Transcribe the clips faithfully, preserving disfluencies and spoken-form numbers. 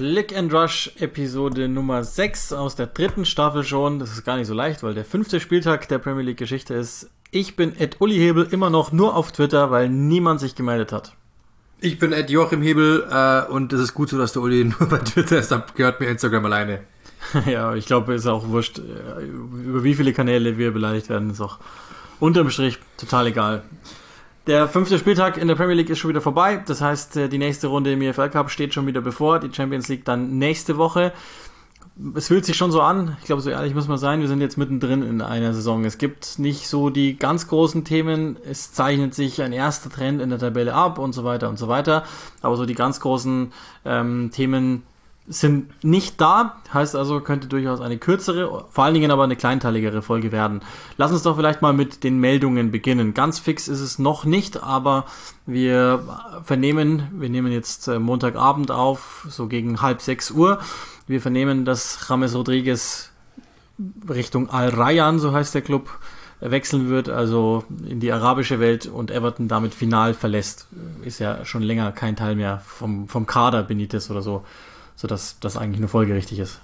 Click and Rush Episode Nummer sechs aus der dritten Staffel schon. Das ist gar nicht so leicht, weil der fünfte Spieltag der Premier League Geschichte ist. Ich bin Ed Uli Hebel, immer noch nur auf Twitter, weil niemand sich gemeldet hat. Ich bin Ed Joachim Hebel äh, und es ist gut so, dass der Uli nur bei Twitter ist, da gehört mir Instagram alleine. Ja, ich glaube, ist auch wurscht, über wie viele Kanäle wir beleidigt werden, ist auch unterm Strich total egal. Der fünfte Spieltag in der Premier League ist schon wieder vorbei. Das heißt, die nächste Runde im E F L Cup steht schon wieder bevor. Die Champions League dann nächste Woche. Es fühlt sich schon so an. Ich glaube, so ehrlich muss man sein. Wir sind jetzt mittendrin in einer Saison. Es gibt nicht so die ganz großen Themen. Es zeichnet sich ein erster Trend in der Tabelle ab und so weiter und so weiter. Aber so die ganz großen ähm, Themen sind nicht da, heißt also, könnte durchaus eine kürzere, vor allen Dingen aber eine kleinteiligere Folge werden. Lass uns doch vielleicht mal mit den Meldungen beginnen. Ganz fix ist es noch nicht, aber wir vernehmen, wir nehmen jetzt Montagabend auf, so gegen halb sechs Uhr, wir vernehmen, dass James Rodriguez Richtung Al Rayyan, so heißt der Club, wechseln wird, also in die arabische Welt, und Everton damit final verlässt. Ist ja schon länger kein Teil mehr vom, vom Kader Benitez oder so, sodass das eigentlich nur folgerichtig ist.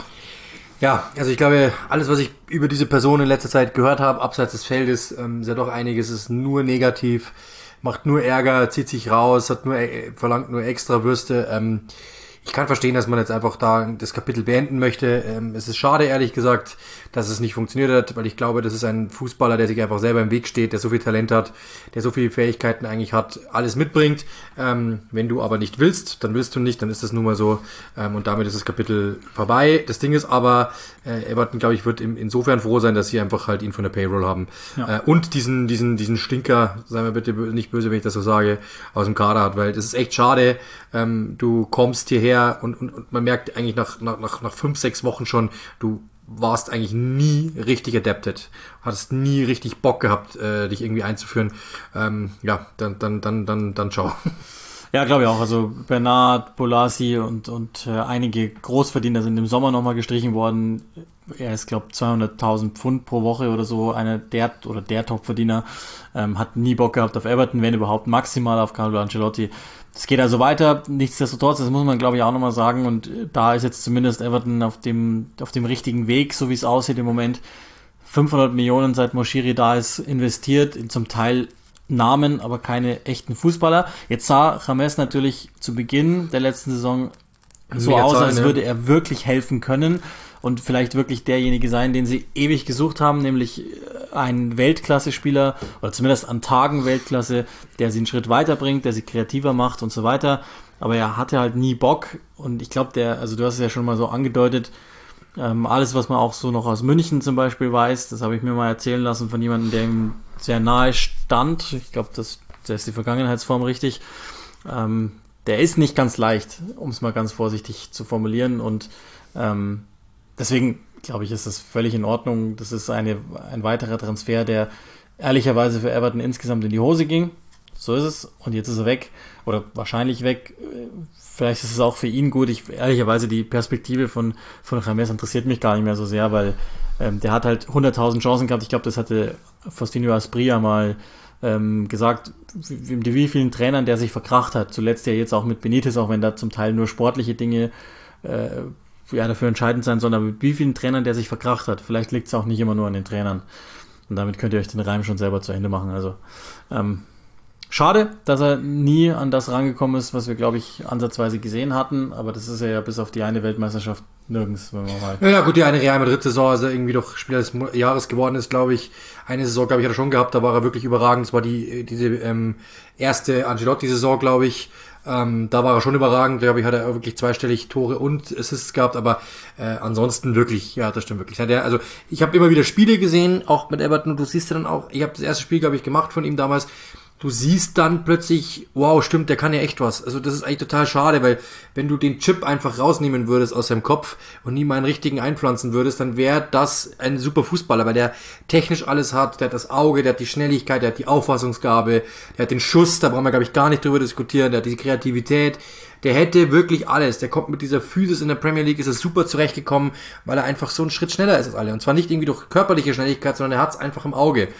Ja, also ich glaube, alles, was ich über diese Person in letzter Zeit gehört habe, abseits des Feldes, ähm, ist ja doch einiges, ist nur negativ, macht nur Ärger, zieht sich raus, hat nur äh, verlangt nur extra Würste. Ähm, ich kann verstehen, dass man jetzt einfach da das Kapitel beenden möchte. Ähm, es ist schade, ehrlich gesagt, dass es nicht funktioniert hat, weil ich glaube, das ist ein Fußballer, der sich einfach selber im Weg steht, der so viel Talent hat, der so viele Fähigkeiten eigentlich hat, alles mitbringt. Ähm, wenn du aber nicht willst, dann willst du nicht, dann ist das nun mal so. Ähm, und damit ist das Kapitel vorbei. Das Ding ist aber, äh, Everton, glaube ich, wird im, insofern froh sein, dass sie einfach halt ihn von der Payroll haben. Ja. Äh, und diesen, diesen, diesen Stinker, sei mir bitte nicht böse, wenn ich das so sage, aus dem Kader hat, weil das ist echt schade. Ähm, du kommst hierher und, und, und man merkt eigentlich nach, nach, nach, nach fünf, sechs Wochen schon, du warst eigentlich nie richtig adapted, hattest nie richtig Bock gehabt, äh, dich irgendwie einzuführen. Ähm, ja, dann, dann, dann, dann, dann ciao. Ja, glaube ich auch. Also Bernard, Bolasie und, und äh, einige Großverdiener sind im Sommer nochmal gestrichen worden. Er ist, glaube ich, zweihunderttausend Pfund pro Woche oder so, einer der oder der Topverdiener. Ähm, hat nie Bock gehabt auf Everton, wenn überhaupt maximal auf Carlo Ancelotti. Es geht also weiter, nichtsdestotrotz, das muss man, glaube ich, auch nochmal sagen, und da ist jetzt zumindest Everton auf dem auf dem richtigen Weg, so wie es aussieht im Moment. fünfhundert Millionen seit Moshiri da ist investiert, in zum Teil Namen, aber keine echten Fußballer. Jetzt sah James natürlich zu Beginn der letzten Saison so aus, als ja. würde er wirklich helfen können und vielleicht wirklich derjenige sein, den sie ewig gesucht haben, nämlich ein Weltklasse-Spieler oder zumindest an Tagen Weltklasse, der sie einen Schritt weiterbringt, der sie kreativer macht und so weiter. Aber er hatte halt nie Bock, und ich glaube, der, also du hast es ja schon mal so angedeutet, ähm, alles, was man auch so noch aus München zum Beispiel weiß, das habe ich mir mal erzählen lassen von jemandem, der ihm sehr nahe stand. Ich glaube, das, das ist die Vergangenheitsform richtig. Ähm, der ist nicht ganz leicht, um es mal ganz vorsichtig zu formulieren, und ähm, deswegen glaube ich, ist das völlig in Ordnung. Das ist eine, ein weiterer Transfer, der ehrlicherweise für Everton insgesamt in die Hose ging. So ist es. Und jetzt ist er weg. Oder wahrscheinlich weg. Vielleicht ist es auch für ihn gut. Ich, ehrlicherweise, die Perspektive von, von James interessiert mich gar nicht mehr so sehr, weil ähm, der hat halt hunderttausend Chancen gehabt. Ich glaube, das hatte Faustino Asprilla mal ähm, gesagt, wie, wie vielen Trainern der sich verkracht hat. Zuletzt ja jetzt auch mit Benitez, auch wenn da zum Teil nur sportliche Dinge äh, ja, dafür entscheidend sein sollen, aber mit wie vielen Trainern der sich verkracht hat. Vielleicht liegt es auch nicht immer nur an den Trainern. Und damit könnt ihr euch den Reim schon selber zu Ende machen. Also ähm, schade, dass er nie an das rangekommen ist, was wir, glaube ich, ansatzweise gesehen hatten. Aber das ist ja bis auf die eine Weltmeisterschaft nirgends, wenn man mal... Ja, ja gut, die eine Real Madrid-Saison, als er irgendwie doch Spieler des Jahres geworden ist, glaube ich. Eine Saison, glaube ich, hat er schon gehabt, da war er wirklich überragend. Das war die diese ähm, erste Ancelotti-Saison, glaube ich. Ähm, da war er schon überragend, glaube ich, hat er wirklich zweistellig Tore und Assists gehabt, aber äh, ansonsten wirklich, ja, das stimmt wirklich. Der, also ich habe immer wieder Spiele gesehen, auch mit Everton, und du siehst ja dann auch, ich habe das erste Spiel, glaube ich, gemacht von ihm damals, du siehst dann plötzlich, wow, stimmt, der kann ja echt was. Also das ist eigentlich total schade, weil wenn du den Chip einfach rausnehmen würdest aus seinem Kopf und nie mal einen richtigen einpflanzen würdest, dann wäre das ein super Fußballer, weil der technisch alles hat, der hat das Auge, der hat die Schnelligkeit, der hat die Auffassungsgabe, der hat den Schuss, da brauchen wir, glaube ich, gar nicht drüber diskutieren, der hat die Kreativität, der hätte wirklich alles, der kommt mit dieser Physis in der Premier League, ist er super zurechtgekommen, weil er einfach so einen Schritt schneller ist als alle. Und zwar nicht irgendwie durch körperliche Schnelligkeit, sondern er hat es einfach im Auge.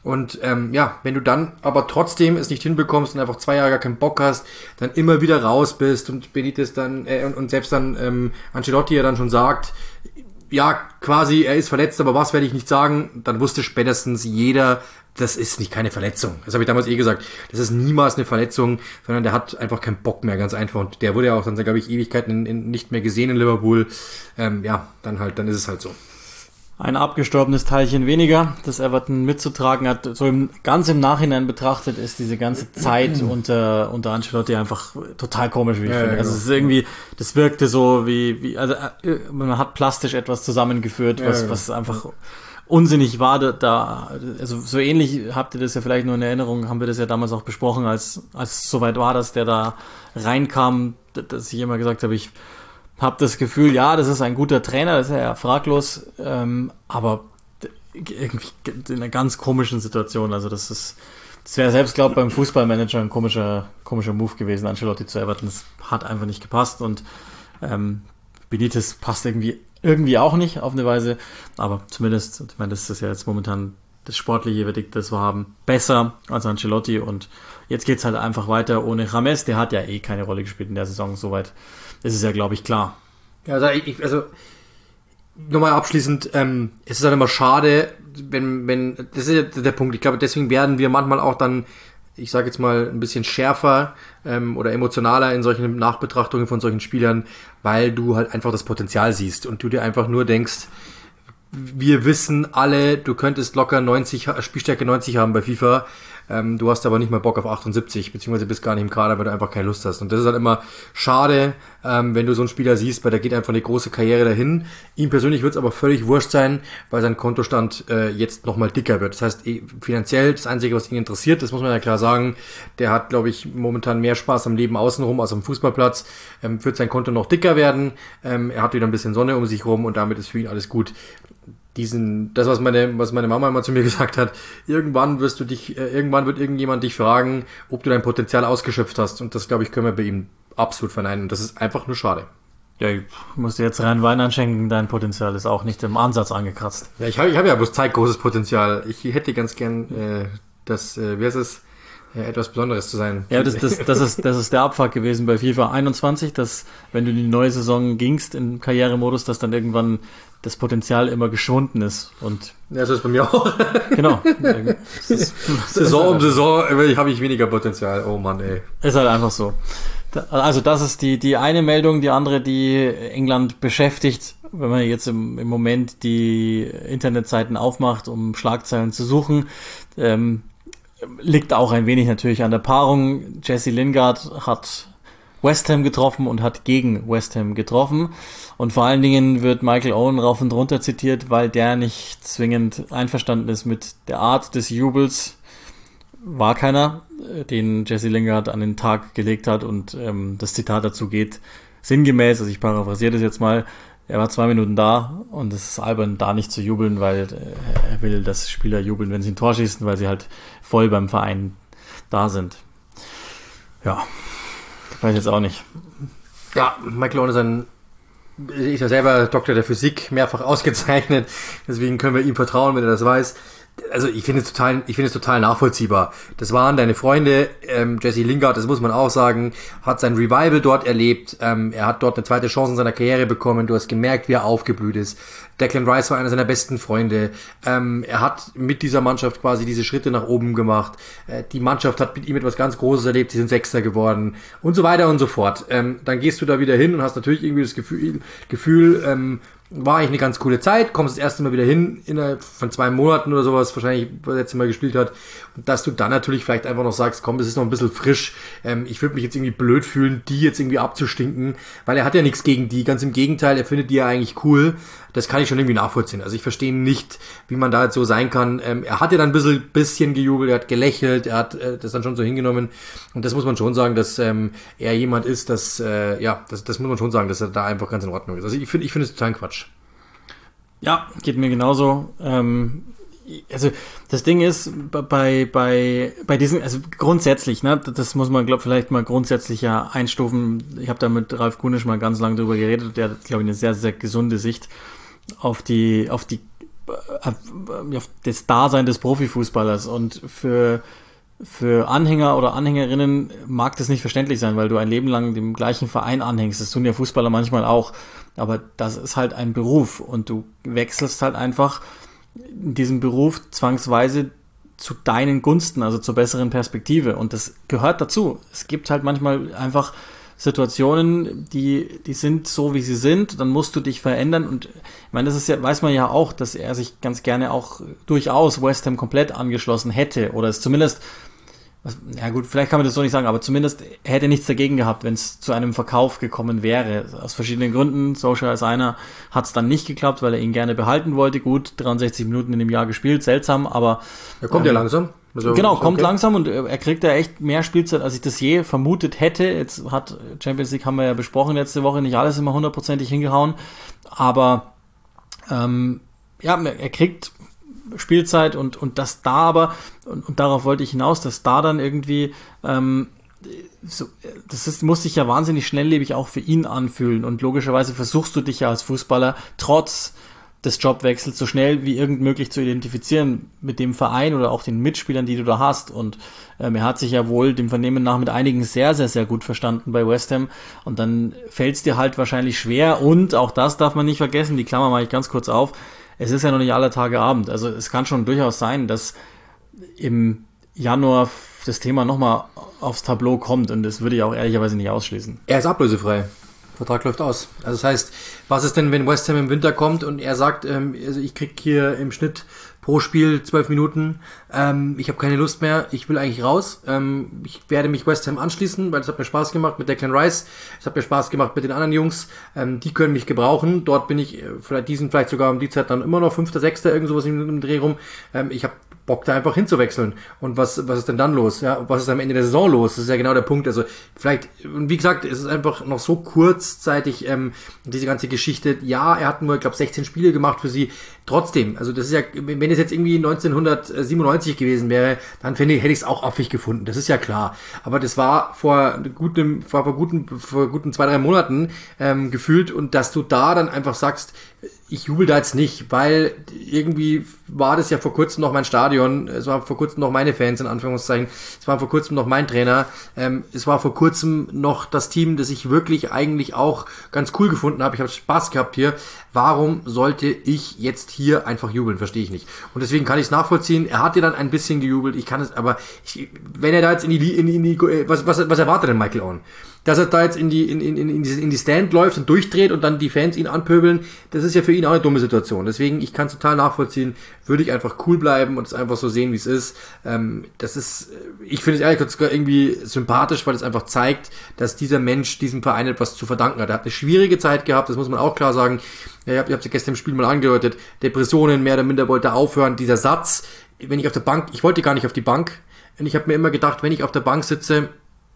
Und ähm, ja, wenn du dann aber trotzdem es nicht hinbekommst und einfach zwei Jahre gar keinen Bock hast, dann immer wieder raus bist und Benitez dann äh, und, und selbst dann ähm, Ancelotti ja dann schon sagt, ja, quasi, er ist verletzt, aber was werde ich nicht sagen, dann wusste spätestens jeder, das ist nicht keine Verletzung. Das habe ich damals eh gesagt. Das ist niemals eine Verletzung, sondern der hat einfach keinen Bock mehr, ganz einfach. Und der wurde ja auch dann, glaube ich, Ewigkeiten in, in nicht mehr gesehen in Liverpool. Ähm, ja, dann halt, dann ist es halt so. Ein abgestorbenes Teilchen weniger, das Everton mitzutragen hat. So im, ganz im Nachhinein betrachtet ist diese ganze Zeit unter, unter Ancelotti einfach total komisch, wie ich ja, finde. Ja, also genau. Es ist irgendwie, das wirkte so wie, wie, also man hat plastisch etwas zusammengeführt, was, ja, genau. was einfach unsinnig war. Da, also so ähnlich habt ihr das ja vielleicht nur in Erinnerung, haben wir das ja damals auch besprochen, als, als es soweit war, dass der da reinkam, dass ich immer gesagt habe, ich habe das Gefühl, ja, das ist ein guter Trainer, das ist ja fraglos, ähm, aber irgendwie in einer ganz komischen Situation. Also das ist, das wäre selbst, glaube ich, beim Fußballmanager ein komischer, komischer Move gewesen. Ancelotti zu Everton, das hat einfach nicht gepasst und ähm, Benitez passt irgendwie irgendwie auch nicht auf eine Weise, aber zumindest, ich meine, das ist ja jetzt momentan das Sportliche, Verdikt, das wir haben, besser als Ancelotti und jetzt geht's halt einfach weiter ohne James, der hat ja eh keine Rolle gespielt in der Saison, soweit. Das ist ja, glaube ich, klar. Ja, also, ich, also nochmal abschließend, ähm, es ist halt immer schade, wenn, wenn, das ist ja der Punkt, ich glaube, deswegen werden wir manchmal auch dann, ich sage jetzt mal, ein bisschen schärfer ähm, oder emotionaler in solchen Nachbetrachtungen von solchen Spielern, weil du halt einfach das Potenzial siehst und du dir einfach nur denkst, wir wissen alle, du könntest locker neunzig, Spielstärke neunzig haben bei FIFA, ähm, du hast aber nicht mal Bock auf achtundsiebzig, beziehungsweise bist gar nicht im Kader, weil du einfach keine Lust hast. Und das ist halt immer schade, ähm, wenn du so einen Spieler siehst, weil der geht einfach eine große Karriere dahin. Ihm persönlich wird es aber völlig wurscht sein, weil sein Kontostand äh, jetzt nochmal dicker wird. Das heißt, eh, finanziell, das Einzige, was ihn interessiert, das muss man ja klar sagen, der hat, glaube ich, momentan mehr Spaß am Leben außenrum als am Fußballplatz, ähm, wird sein Konto noch dicker werden, ähm, er hat wieder ein bisschen Sonne um sich rum und damit ist für ihn alles gut. Diesen, das, was meine, was meine Mama immer zu mir gesagt hat, irgendwann wirst du dich, äh, irgendwann wird irgendjemand dich fragen, ob du dein Potenzial ausgeschöpft hast. Und das, glaube ich, können wir bei ihm absolut verneinen. Und das ist einfach nur schade. Ja, ich muss dir jetzt rein Wein anschenken, dein Potenzial ist auch nicht im Ansatz angekratzt. Ja, ich habe ich hab ja bloß Zeit großes Potenzial. Ich hätte ganz gern, äh, das, äh, wie heißt es, ja, etwas Besonderes zu sein. Ja, das, das, das, ist, das ist der Abfuck gewesen bei FIFA einundzwanzig, dass, wenn du in die neue Saison gingst im Karrieremodus, dass dann irgendwann das Potenzial immer geschwunden ist. Und ja, so ist bei mir auch. Genau. Ist, Saison um Saison habe ich weniger Potenzial. Oh Mann, ey. Ist halt einfach so. Also das ist die, die eine Meldung, die andere, die England beschäftigt, wenn man jetzt im, im Moment die Internetseiten aufmacht, um Schlagzeilen zu suchen. Ähm, liegt auch ein wenig natürlich an der Paarung. Jesse Lingard hat West Ham getroffen und hat gegen West Ham getroffen. Und vor allen Dingen wird Michael Owen rauf und runter zitiert, weil der nicht zwingend einverstanden ist mit der Art des Jubels. War keiner, den Jesse Lingard an den Tag gelegt hat. Und ähm, das Zitat dazu geht sinngemäß, also ich paraphrasiere das jetzt mal, er war zwei Minuten da und es ist albern, da nicht zu jubeln, weil äh, er will, dass Spieler jubeln, wenn sie ein Tor schießen, weil sie halt voll beim Verein da sind. Ja, weiß jetzt auch nicht. Ja, Michael Owen ist ein, ist ja selber Doktor der Physik, mehrfach ausgezeichnet, deswegen können wir ihm vertrauen, wenn er das weiß. Also ich finde es total, ich finde es total nachvollziehbar. Das waren deine Freunde, ähm, Jesse Lingard, das muss man auch sagen, hat sein Revival dort erlebt, ähm, er hat dort eine zweite Chance in seiner Karriere bekommen, du hast gemerkt, wie er aufgeblüht ist. Declan Rice war einer seiner besten Freunde, ähm, er hat mit dieser Mannschaft quasi diese Schritte nach oben gemacht, äh, die Mannschaft hat mit ihm etwas ganz Großes erlebt, sie sind Sechster geworden und so weiter und so fort. Ähm, dann gehst du da wieder hin und hast natürlich irgendwie das Gefühl, Gefühl ähm, war eigentlich eine ganz coole Zeit, kommst das erste Mal wieder hin, innerhalb von zwei Monaten oder sowas, wahrscheinlich, was er letzte Mal gespielt hat, und dass du dann natürlich vielleicht einfach noch sagst, komm, das ist noch ein bisschen frisch, ähm, ich würde mich jetzt irgendwie blöd fühlen, die jetzt irgendwie abzustinken, weil er hat ja nichts gegen die, ganz im Gegenteil, er findet die ja eigentlich cool, das kann ich schon irgendwie nachvollziehen, also ich verstehe nicht, wie man da jetzt so sein kann, ähm, er hat ja dann ein bisschen, bisschen gejubelt, er hat gelächelt, er hat äh, das dann schon so hingenommen, und das muss man schon sagen, dass ähm, er jemand ist, dass, äh, ja, das, das muss man schon sagen, dass er da einfach ganz in Ordnung ist, also ich finde, ich finde es total Quatsch. Ja, geht mir genauso. Ähm, also das Ding ist, bei bei bei diesen, also grundsätzlich, ne, das muss man glaub vielleicht mal grundsätzlich ja einstufen. Ich habe da mit Ralf Kunisch mal ganz lange drüber geredet. Der hat, glaube ich, eine sehr sehr gesunde Sicht auf die auf die auf das Dasein des Profifußballers. Und für, für Anhänger oder Anhängerinnen mag das nicht verständlich sein, weil du ein Leben lang dem gleichen Verein anhängst. Das tun ja Fußballer manchmal auch. Aber das ist halt ein Beruf und du wechselst halt einfach in diesem Beruf zwangsweise zu deinen Gunsten, also zur besseren Perspektive. Und das gehört dazu. Es gibt halt manchmal einfach Situationen, die, die sind so, wie sie sind, dann musst du dich verändern. Und ich meine, das ist ja, weiß man ja auch, dass er sich ganz gerne auch durchaus West Ham komplett angeschlossen hätte oder es zumindest, ja gut, vielleicht kann man das so nicht sagen, aber zumindest hätte nichts dagegen gehabt, wenn es zu einem Verkauf gekommen wäre. Aus verschiedenen Gründen, Solskjaer als einer, hat es dann nicht geklappt, weil er ihn gerne behalten wollte. Gut, dreiundsechzig Minuten in dem Jahr gespielt, seltsam, aber... Er kommt ähm, ja langsam. Also, genau, kommt okay. langsam und er kriegt ja echt mehr Spielzeit, als ich das je vermutet hätte. Jetzt hat Champions League, haben wir ja besprochen letzte Woche, nicht alles immer hundertprozentig hingehauen, aber ähm, ja, er kriegt Spielzeit und, und das da aber, und, und darauf wollte ich hinaus, dass da dann irgendwie, ähm, so, das ist, muss sich ja wahnsinnig schnelllebig auch für ihn anfühlen und logischerweise versuchst du dich ja als Fußballer trotz des Jobwechsels so schnell wie irgend möglich zu identifizieren mit dem Verein oder auch den Mitspielern, die du da hast. Und ähm, er hat sich ja wohl dem Vernehmen nach mit einigen sehr, sehr, sehr gut verstanden bei West Ham. Und dann fällt es dir halt wahrscheinlich schwer. Und auch das darf man nicht vergessen, die Klammer mache ich ganz kurz auf, es ist ja noch nicht aller Tage Abend. Also es kann schon durchaus sein, dass im Januar das Thema nochmal aufs Tableau kommt. Und das würde ich auch ehrlicherweise nicht ausschließen. Er ist ablösefrei. Vertrag läuft aus. Also das heißt, was ist denn, wenn West Ham im Winter kommt und er sagt, ähm, also ich krieg hier im Schnitt pro Spiel zwölf Minuten, ähm, ich habe keine Lust mehr, ich will eigentlich raus, ähm, ich werde mich West Ham anschließen, weil es hat mir Spaß gemacht mit Declan Rice, es hat mir Spaß gemacht mit den anderen Jungs, ähm, die können mich gebrauchen, dort bin ich, äh, vielleicht diesen, vielleicht sogar um die Zeit dann immer noch Fünfter, Sechster, irgend sowas im, im Dreh rum, ähm, ich habe Bock da einfach hinzuwechseln. Und was was ist denn dann los? Ja, was ist am Ende der Saison los? Das ist ja genau der Punkt. Also vielleicht, und wie gesagt, es ist einfach noch so kurzzeitig ähm, diese ganze Geschichte. Ja, er hat nur, ich glaube, sechzehn Spiele gemacht für sie. Trotzdem, also das ist ja, wenn es jetzt irgendwie neunzehnhundertsiebenundneunzig gewesen wäre, dann fände ich, hätte ich es auch affig gefunden. Das ist ja klar. Aber das war vor gutem, vor, vor guten, vor guten zwei, drei Monaten ähm, gefühlt und dass du da dann einfach sagst, ich jubel da jetzt nicht, weil irgendwie war das ja vor kurzem noch mein Stadion, es war vor kurzem noch meine Fans, in Anführungszeichen, es war vor kurzem noch mein Trainer, ähm, es war vor kurzem noch das Team, das ich wirklich eigentlich auch ganz cool gefunden habe, ich habe Spaß gehabt hier. Warum sollte ich jetzt hier einfach jubeln? Verstehe ich nicht. Und deswegen kann ich es nachvollziehen, er hat ja dann ein bisschen gejubelt, ich kann es, aber ich, wenn er da jetzt in die, in die, in die was, was, was erwartet denn Michael Owen? Dass er da jetzt in die, in, in, in, die, in die Stand läuft und durchdreht und dann die Fans ihn anpöbeln, das ist ja für ihn auch eine dumme Situation. Deswegen, ich kann es total nachvollziehen, würde ich einfach cool bleiben und es einfach so sehen, wie es ist. Ähm, das ist, ich finde es ehrlich gesagt sogar irgendwie sympathisch, weil es einfach zeigt, dass dieser Mensch diesem Verein etwas zu verdanken hat. Er hat eine schwierige Zeit gehabt, das muss man auch klar sagen. Ja, ich habe es ja gestern im Spiel mal angedeutet, Depressionen, mehr oder minder wollte aufhören. Dieser Satz, wenn ich auf der Bank, ich wollte gar nicht auf die Bank, und ich habe mir immer gedacht, wenn ich auf der Bank sitze,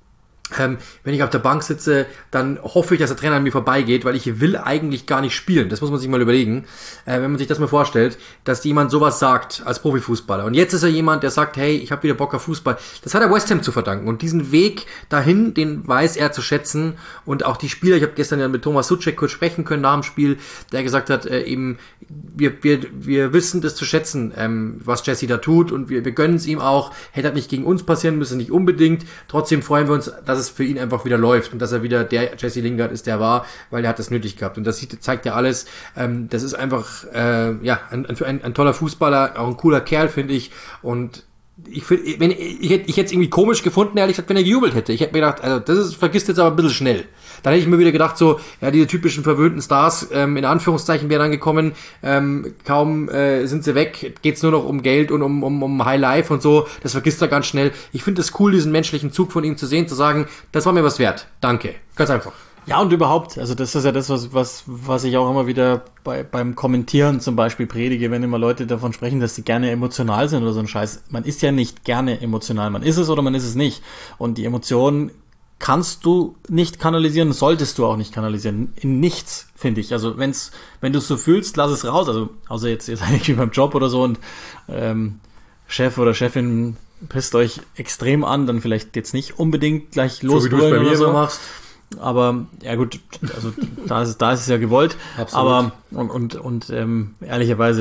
Ähm, wenn ich auf der Bank sitze, dann hoffe ich, dass der Trainer an mir vorbeigeht, weil ich will eigentlich gar nicht spielen. Das muss man sich mal überlegen, äh, wenn man sich das mal vorstellt, dass jemand sowas sagt als Profifußballer. Und jetzt ist er jemand, der sagt, hey, ich habe wieder Bock auf Fußball. Das hat er West Ham zu verdanken. Und diesen Weg dahin, den weiß er zu schätzen. Und auch die Spieler, ich habe gestern ja mit Thomas Souček kurz sprechen können nach dem Spiel, der gesagt hat, äh, eben, wir, wir, wir wissen das zu schätzen, ähm, was Jesse da tut. Und wir, wir gönnen es ihm auch. Hätte das nicht gegen uns passieren müssen, nicht unbedingt. Trotzdem freuen wir uns, dass es für ihn einfach wieder läuft und dass er wieder der Jesse Lingard ist, der war, weil er hat das nötig gehabt. Und das sieht, zeigt ja alles. Ähm, das ist einfach äh, ja ein, ein, ein toller Fußballer, auch ein cooler Kerl, finde ich. Und ich finde, wenn ich, ich hätte ich hätte es irgendwie komisch gefunden, ehrlich gesagt, wenn er gejubelt hätte. Ich hätte mir gedacht, also das ist, vergisst jetzt aber ein bisschen schnell. Dann hätte ich mir wieder gedacht, so, ja, diese typischen verwöhnten Stars, ähm, in Anführungszeichen wären dann gekommen, ähm, kaum äh, sind sie weg, geht's nur noch um Geld und um, um, um High Life und so, das vergisst er ganz schnell. Ich finde es cool, diesen menschlichen Zug von ihm zu sehen, zu sagen, das war mir was wert, danke, ganz einfach. Ja, und überhaupt, also das ist ja das, was, was, was ich auch immer wieder bei, beim Kommentieren zum Beispiel predige, wenn immer Leute davon sprechen, dass sie gerne emotional sind oder so ein Scheiß. Man ist ja nicht gerne emotional, man ist es oder man ist es nicht. Und die Emotionen kannst du nicht kanalisieren, solltest du auch nicht kanalisieren. In nichts, finde ich. Also wenn's, wenn du es so fühlst, lass es raus. Also, außer jetzt, jetzt eigentlich wie beim Job oder so und ähm, Chef oder Chefin pisst euch extrem an, dann vielleicht jetzt nicht unbedingt gleich los. So wie du es bei mir so machst. Aber ja gut, also da ist, da ist es ja gewollt. Absolut. Aber und und und ähm, ehrlicherweise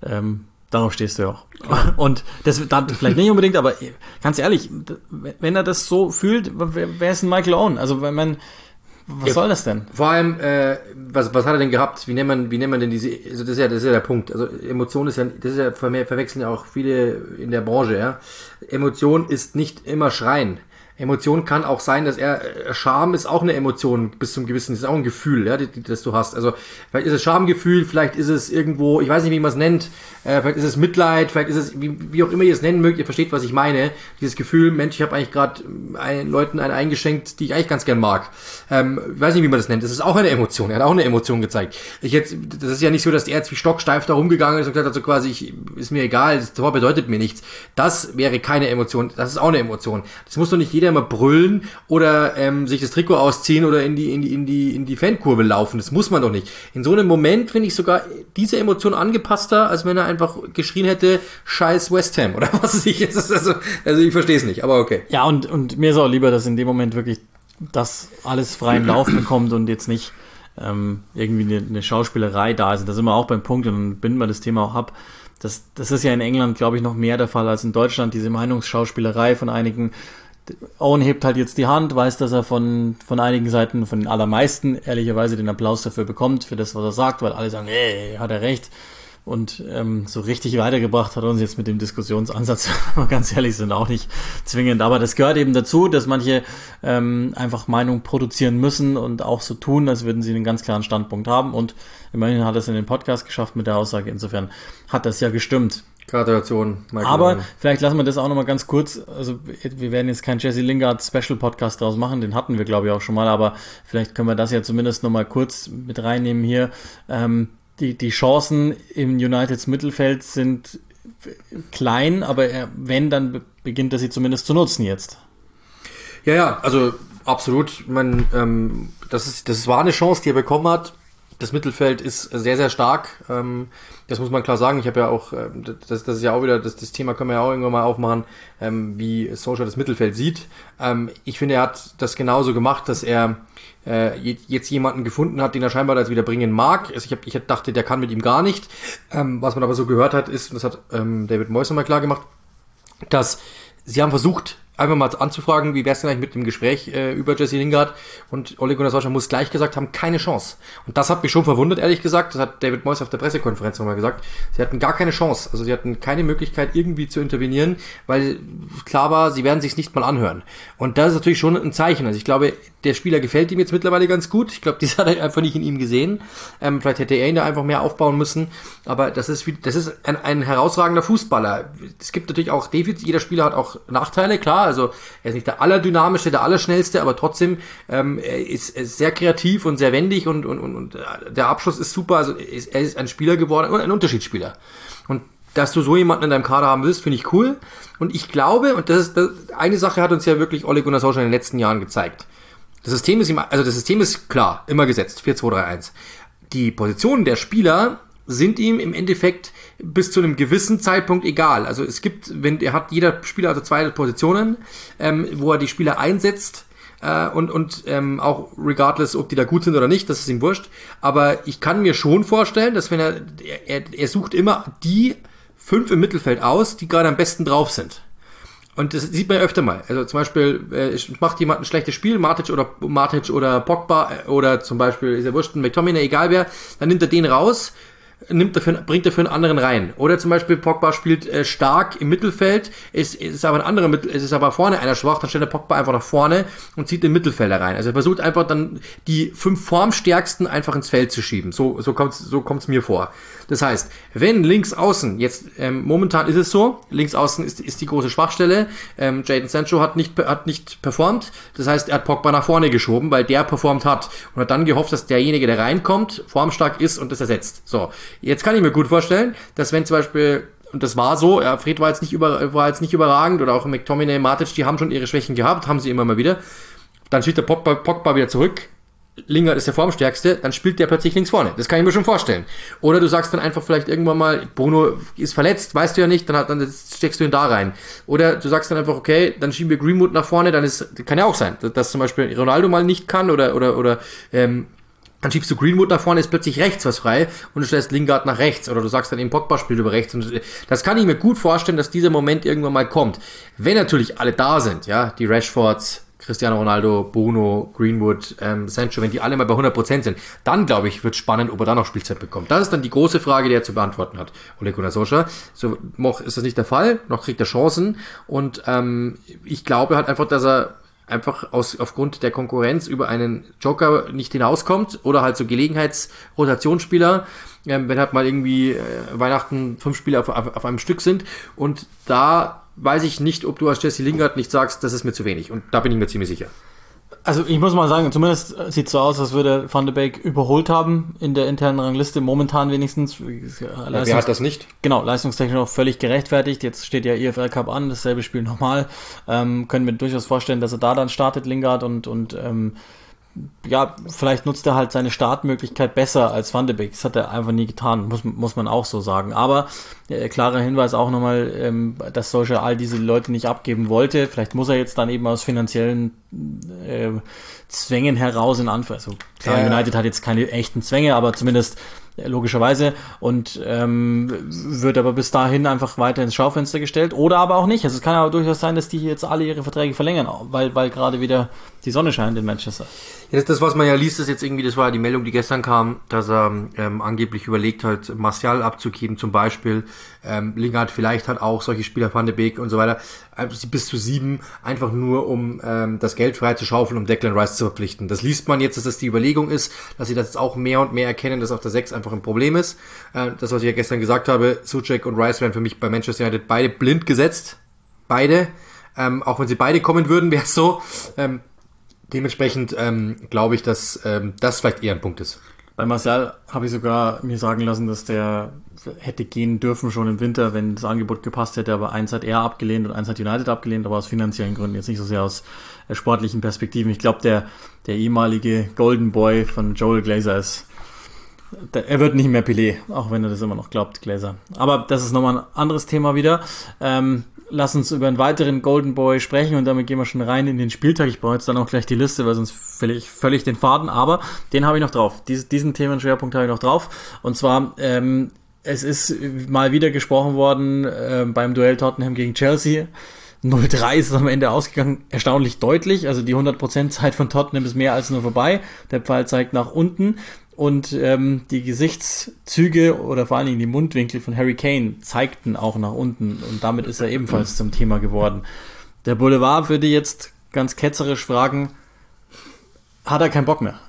ähm, darauf stehst du ja auch. Und das dann vielleicht nicht unbedingt, aber ganz ehrlich, wenn er das so fühlt, wer, wer ist denn Michael Owen? Also wenn man, was ja, soll das denn? Vor allem, äh, was, was hat er denn gehabt? Wie nennt man, wie nennt man denn diese, also das ist ja, das ist ja der Punkt. Also Emotion ist ja, das ist ja, verwechseln ja auch viele in der Branche, ja. Emotion ist nicht immer Schreien. Emotion kann auch sein, dass er, Scham ist auch eine Emotion bis zum gewissen, ist auch ein Gefühl, ja, das du hast. Also vielleicht ist es Schamgefühl, vielleicht ist es irgendwo, ich weiß nicht, wie man es nennt, äh, vielleicht ist es Mitleid, vielleicht ist es, wie, wie auch immer ihr es nennen mögt, ihr versteht, was ich meine. Dieses Gefühl, Mensch, ich habe eigentlich gerade Leuten einen eingeschenkt, die ich eigentlich ganz gern mag. Ähm, ich weiß nicht, wie man das nennt. Das ist auch eine Emotion. Er hat auch eine Emotion gezeigt. Ich jetzt, das ist ja nicht so, dass er jetzt wie stocksteif da rumgegangen ist und gesagt hat, so quasi, ich, ist mir egal, das Tor bedeutet mir nichts. Das wäre keine Emotion. Das ist auch eine Emotion. Das muss doch nicht jeder immer brüllen oder ähm, sich das Trikot ausziehen oder in die in die in die in die Fankurve laufen. Das muss man doch nicht. In so einem Moment finde ich sogar diese Emotion angepasster, als wenn er einfach geschrien hätte, scheiß West Ham oder was weiß ich. Also, also ich verstehe es nicht, aber okay. Ja, und und mir ist auch lieber, dass in dem Moment wirklich das alles freien Lauf bekommt und jetzt nicht ähm, irgendwie eine, eine Schauspielerei da ist. Da sind wir auch beim Punkt und dann binden wir das Thema auch ab. Das, das ist ja in England, glaube ich, noch mehr der Fall als in Deutschland, diese Meinungsschauspielerei von einigen. Owen hebt halt jetzt die Hand, weiß, dass er von, von einigen Seiten, von den allermeisten, ehrlicherweise den Applaus dafür bekommt, für das, was er sagt, weil alle sagen, ey, hat er recht. Und ähm, so richtig weitergebracht hat er uns jetzt mit dem Diskussionsansatz, wenn wir ganz ehrlich sind, auch nicht zwingend. Aber das gehört eben dazu, dass manche ähm, einfach Meinung produzieren müssen und auch so tun, als würden sie einen ganz klaren Standpunkt haben. Und immerhin hat er es in den Podcast geschafft mit der Aussage. Insofern hat das ja gestimmt. Gratulation, Michael. Aber vielleicht lassen wir das auch nochmal ganz kurz, also wir werden jetzt keinen Jesse Lingard Special Podcast draus machen, den hatten wir glaube ich auch schon mal, aber vielleicht können wir das ja zumindest nochmal kurz mit reinnehmen hier. Ähm, die, die Chancen im Uniteds Mittelfeld sind klein, aber er, wenn, dann beginnt er sie zumindest zu nutzen jetzt. Ja, ja, also absolut. Man, ähm, das ist, das war eine Chance, die er bekommen hat. Das Mittelfeld ist sehr, sehr stark. Ähm, das muss man klar sagen. Ich habe ja auch, ähm, das, das ist ja auch wieder, das, das Thema können wir ja auch irgendwann mal aufmachen, ähm, wie Solskjaer das Mittelfeld sieht. Ähm, ich finde, er hat das genauso gemacht, dass er äh, jetzt jemanden gefunden hat, den er scheinbar jetzt wieder bringen mag. Also ich, hab, ich dachte, der kann mit ihm gar nicht. Ähm, was man aber so gehört hat, ist, und das hat ähm, David Moyes nochmal klar gemacht, dass sie haben versucht, einfach mal anzufragen, wie wär's denn eigentlich mit dem Gespräch äh, über Jesse Lingard, und Ole Gunnar Solskjaer muss gleich gesagt haben, keine Chance. Und das hat mich schon verwundert, ehrlich gesagt. Das hat David Moyes auf der Pressekonferenz nochmal gesagt. Sie hatten gar keine Chance. Also sie hatten keine Möglichkeit, irgendwie zu intervenieren, weil klar war, sie werden sich's nicht mal anhören. Und das ist natürlich schon ein Zeichen. Also ich glaube, der Spieler gefällt ihm jetzt mittlerweile ganz gut. Ich glaube, das hat er einfach nicht in ihm gesehen. Ähm, vielleicht hätte er ihn da einfach mehr aufbauen müssen. Aber das ist, das ist ein, ein herausragender Fußballer. Es gibt natürlich auch Defizite. Jeder Spieler hat auch Nachteile, klar. Also er ist nicht der allerdynamischste, der allerschnellste, aber trotzdem ähm, er ist, er ist sehr kreativ und sehr wendig und, und, und, und der Abschluss ist super. Also er ist, er ist ein Spieler geworden und ein Unterschiedsspieler. Und dass du so jemanden in deinem Kader haben willst, finde ich cool. Und ich glaube, und das ist das, eine Sache hat uns ja wirklich Ole Gunnar Solskjaer in den letzten Jahren gezeigt. Das System ist ihm, also das System ist klar, immer gesetzt, vier zwei drei eins. Die Positionen der Spieler sind ihm im Endeffekt bis zu einem gewissen Zeitpunkt egal. Also es gibt, wenn er hat jeder Spieler also zwei Positionen, ähm, wo er die Spieler einsetzt, äh, und und ähm, auch regardless, ob die da gut sind oder nicht, das ist ihm wurscht. Aber ich kann mir schon vorstellen, dass wenn er er, er sucht immer die fünf im Mittelfeld aus, die gerade am besten drauf sind. Und das sieht man ja öfter mal. Also zum Beispiel äh, macht jemand ein schlechtes Spiel, Matic oder Matic oder Pogba oder zum Beispiel ist er wurscht, McTominay, egal wer, dann nimmt er den raus, nimmt dafür, bringt dafür einen anderen rein. Oder zum Beispiel Pogba spielt äh, stark im Mittelfeld, ist, ist aber ein anderer Mittel, es ist aber vorne einer schwach, dann stellt der Pogba einfach nach vorne und zieht den Mittelfelder rein. Also er versucht einfach dann die fünf formstärksten einfach ins Feld zu schieben. So so kommt's so kommt's mir vor. Das heißt, wenn links außen, jetzt ähm, momentan ist es so, links außen ist, ist die große Schwachstelle, ähm, Jadon Sancho hat nicht hat nicht performt, das heißt, er hat Pogba nach vorne geschoben, weil der performt hat und hat dann gehofft, dass derjenige, der reinkommt, formstark ist und das ersetzt. So, jetzt kann ich mir gut vorstellen, dass wenn zum Beispiel, und das war so, ja, Fred war jetzt nicht über, war jetzt nicht überragend oder auch McTominay, Matic, die haben schon ihre Schwächen gehabt, haben sie immer mal wieder, dann steht der Pogba, Pogba wieder zurück, Lingard ist der Formstärkste, dann spielt der plötzlich links vorne. Das kann ich mir schon vorstellen. Oder du sagst dann einfach vielleicht irgendwann mal, Bruno ist verletzt, weißt du ja nicht, dann, hat, dann steckst du ihn da rein. Oder du sagst dann einfach, okay, dann schieben wir Greenwood nach vorne, dann ist, kann ja auch sein, dass, dass zum Beispiel Ronaldo mal nicht kann oder, oder, oder, ähm, Dann schiebst du Greenwood nach vorne, ist plötzlich rechts was frei und du stellst Lingard nach rechts oder du sagst dann eben Pogba spielt über rechts. Und das kann ich mir gut vorstellen, dass dieser Moment irgendwann mal kommt. Wenn natürlich alle da sind, ja, die Rashfords, Cristiano Ronaldo, Bruno, Greenwood, ähm, Sancho, wenn die alle mal bei hundert Prozent sind, dann glaube ich, wird es spannend, ob er da noch Spielzeit bekommt. Das ist dann die große Frage, die er zu beantworten hat, Ole Gunnar Solskjaer. So noch ist das nicht der Fall, noch kriegt er Chancen und ähm, ich glaube halt einfach, dass er einfach aus, aufgrund der Konkurrenz über einen Joker nicht hinauskommt oder halt so Gelegenheitsrotationsspieler, ähm, wenn halt mal irgendwie äh, Weihnachten fünf Spieler auf, auf, auf einem Stück sind und da weiß ich nicht, ob du als Jesse Lingard nicht sagst, das ist mir zu wenig und da bin ich mir ziemlich sicher. Also ich muss mal sagen, zumindest sieht es so aus, als würde Van de Beek überholt haben in der internen Rangliste, momentan wenigstens. Ja, wer hat das nicht? Genau, leistungstechnisch auch völlig gerechtfertigt. Jetzt steht ja I F L Cup an, dasselbe Spiel nochmal. Ähm, können wir durchaus vorstellen, dass er da dann startet, Lingard, und, und ähm, ja, vielleicht nutzt er halt seine Startmöglichkeit besser als Van de Beek. Das hat er einfach nie getan, muss, muss man auch so sagen. Aber äh, klarer Hinweis auch nochmal, ähm, dass Solskjaer all diese Leute nicht abgeben wollte. Vielleicht muss er jetzt dann eben aus finanziellen äh, Zwängen heraus in Anführungszeichen. Also klar, ja. United hat jetzt keine echten Zwänge, aber zumindest äh, logischerweise und ähm, wird aber bis dahin einfach weiter ins Schaufenster gestellt. Oder aber auch nicht. Also es kann aber durchaus sein, dass die jetzt alle ihre Verträge verlängern, weil, weil gerade wieder die Sonne scheint in Manchester. Ja, das, das, was man ja liest, ist jetzt irgendwie, das war die Meldung, die gestern kam, dass er ähm, angeblich überlegt hat, Martial abzugeben zum Beispiel. Ähm, Lingard vielleicht hat auch solche Spieler, Van de Beek und so weiter, bis zu sieben, einfach nur um ähm, das Geld frei zu schaufeln, um Declan Rice zu verpflichten. Das liest man jetzt, dass das die Überlegung ist, dass sie das jetzt auch mehr und mehr erkennen, dass auf der sechs einfach ein Problem ist. Äh, das, was ich ja gestern gesagt habe, Souček und Rice werden für mich bei Manchester United beide blind gesetzt. Beide. Ähm, auch wenn sie beide kommen würden, wäre es so. Ähm, dementsprechend ähm, glaube ich, dass ähm, das vielleicht eher ein Punkt ist. Bei Martial habe ich sogar mir sagen lassen, dass der hätte gehen dürfen schon im Winter, wenn das Angebot gepasst hätte, aber eins hat er abgelehnt und eins hat United abgelehnt, aber aus finanziellen Gründen, jetzt nicht so sehr aus äh, sportlichen Perspektiven. Ich glaube, der, der ehemalige Golden Boy von Joel Glazer ist, der, er wird nicht mehr Pelé, auch wenn er das immer noch glaubt, Glazer. Aber das ist nochmal ein anderes Thema wieder. Ähm, Lass uns über einen weiteren Golden Boy sprechen und damit gehen wir schon rein in den Spieltag. Ich brauche jetzt dann auch gleich die Liste, weil sonst völlig, völlig den Faden, aber den habe ich noch drauf. Dies, diesen Themenschwerpunkt habe ich noch drauf. Und zwar, ähm, es ist mal wieder gesprochen worden äh, beim Duell Tottenham gegen Chelsea. null drei ist es am Ende ausgegangen, erstaunlich deutlich. Also die hundert Prozent Zeit von Tottenham ist mehr als nur vorbei. Der Pfeil zeigt nach unten. Und ähm, die Gesichtszüge oder vor allen Dingen die Mundwinkel von Harry Kane zeigten auch nach unten. Und damit ist er ebenfalls zum Thema geworden. Der Boulevard würde jetzt ganz ketzerisch fragen, hat er keinen Bock mehr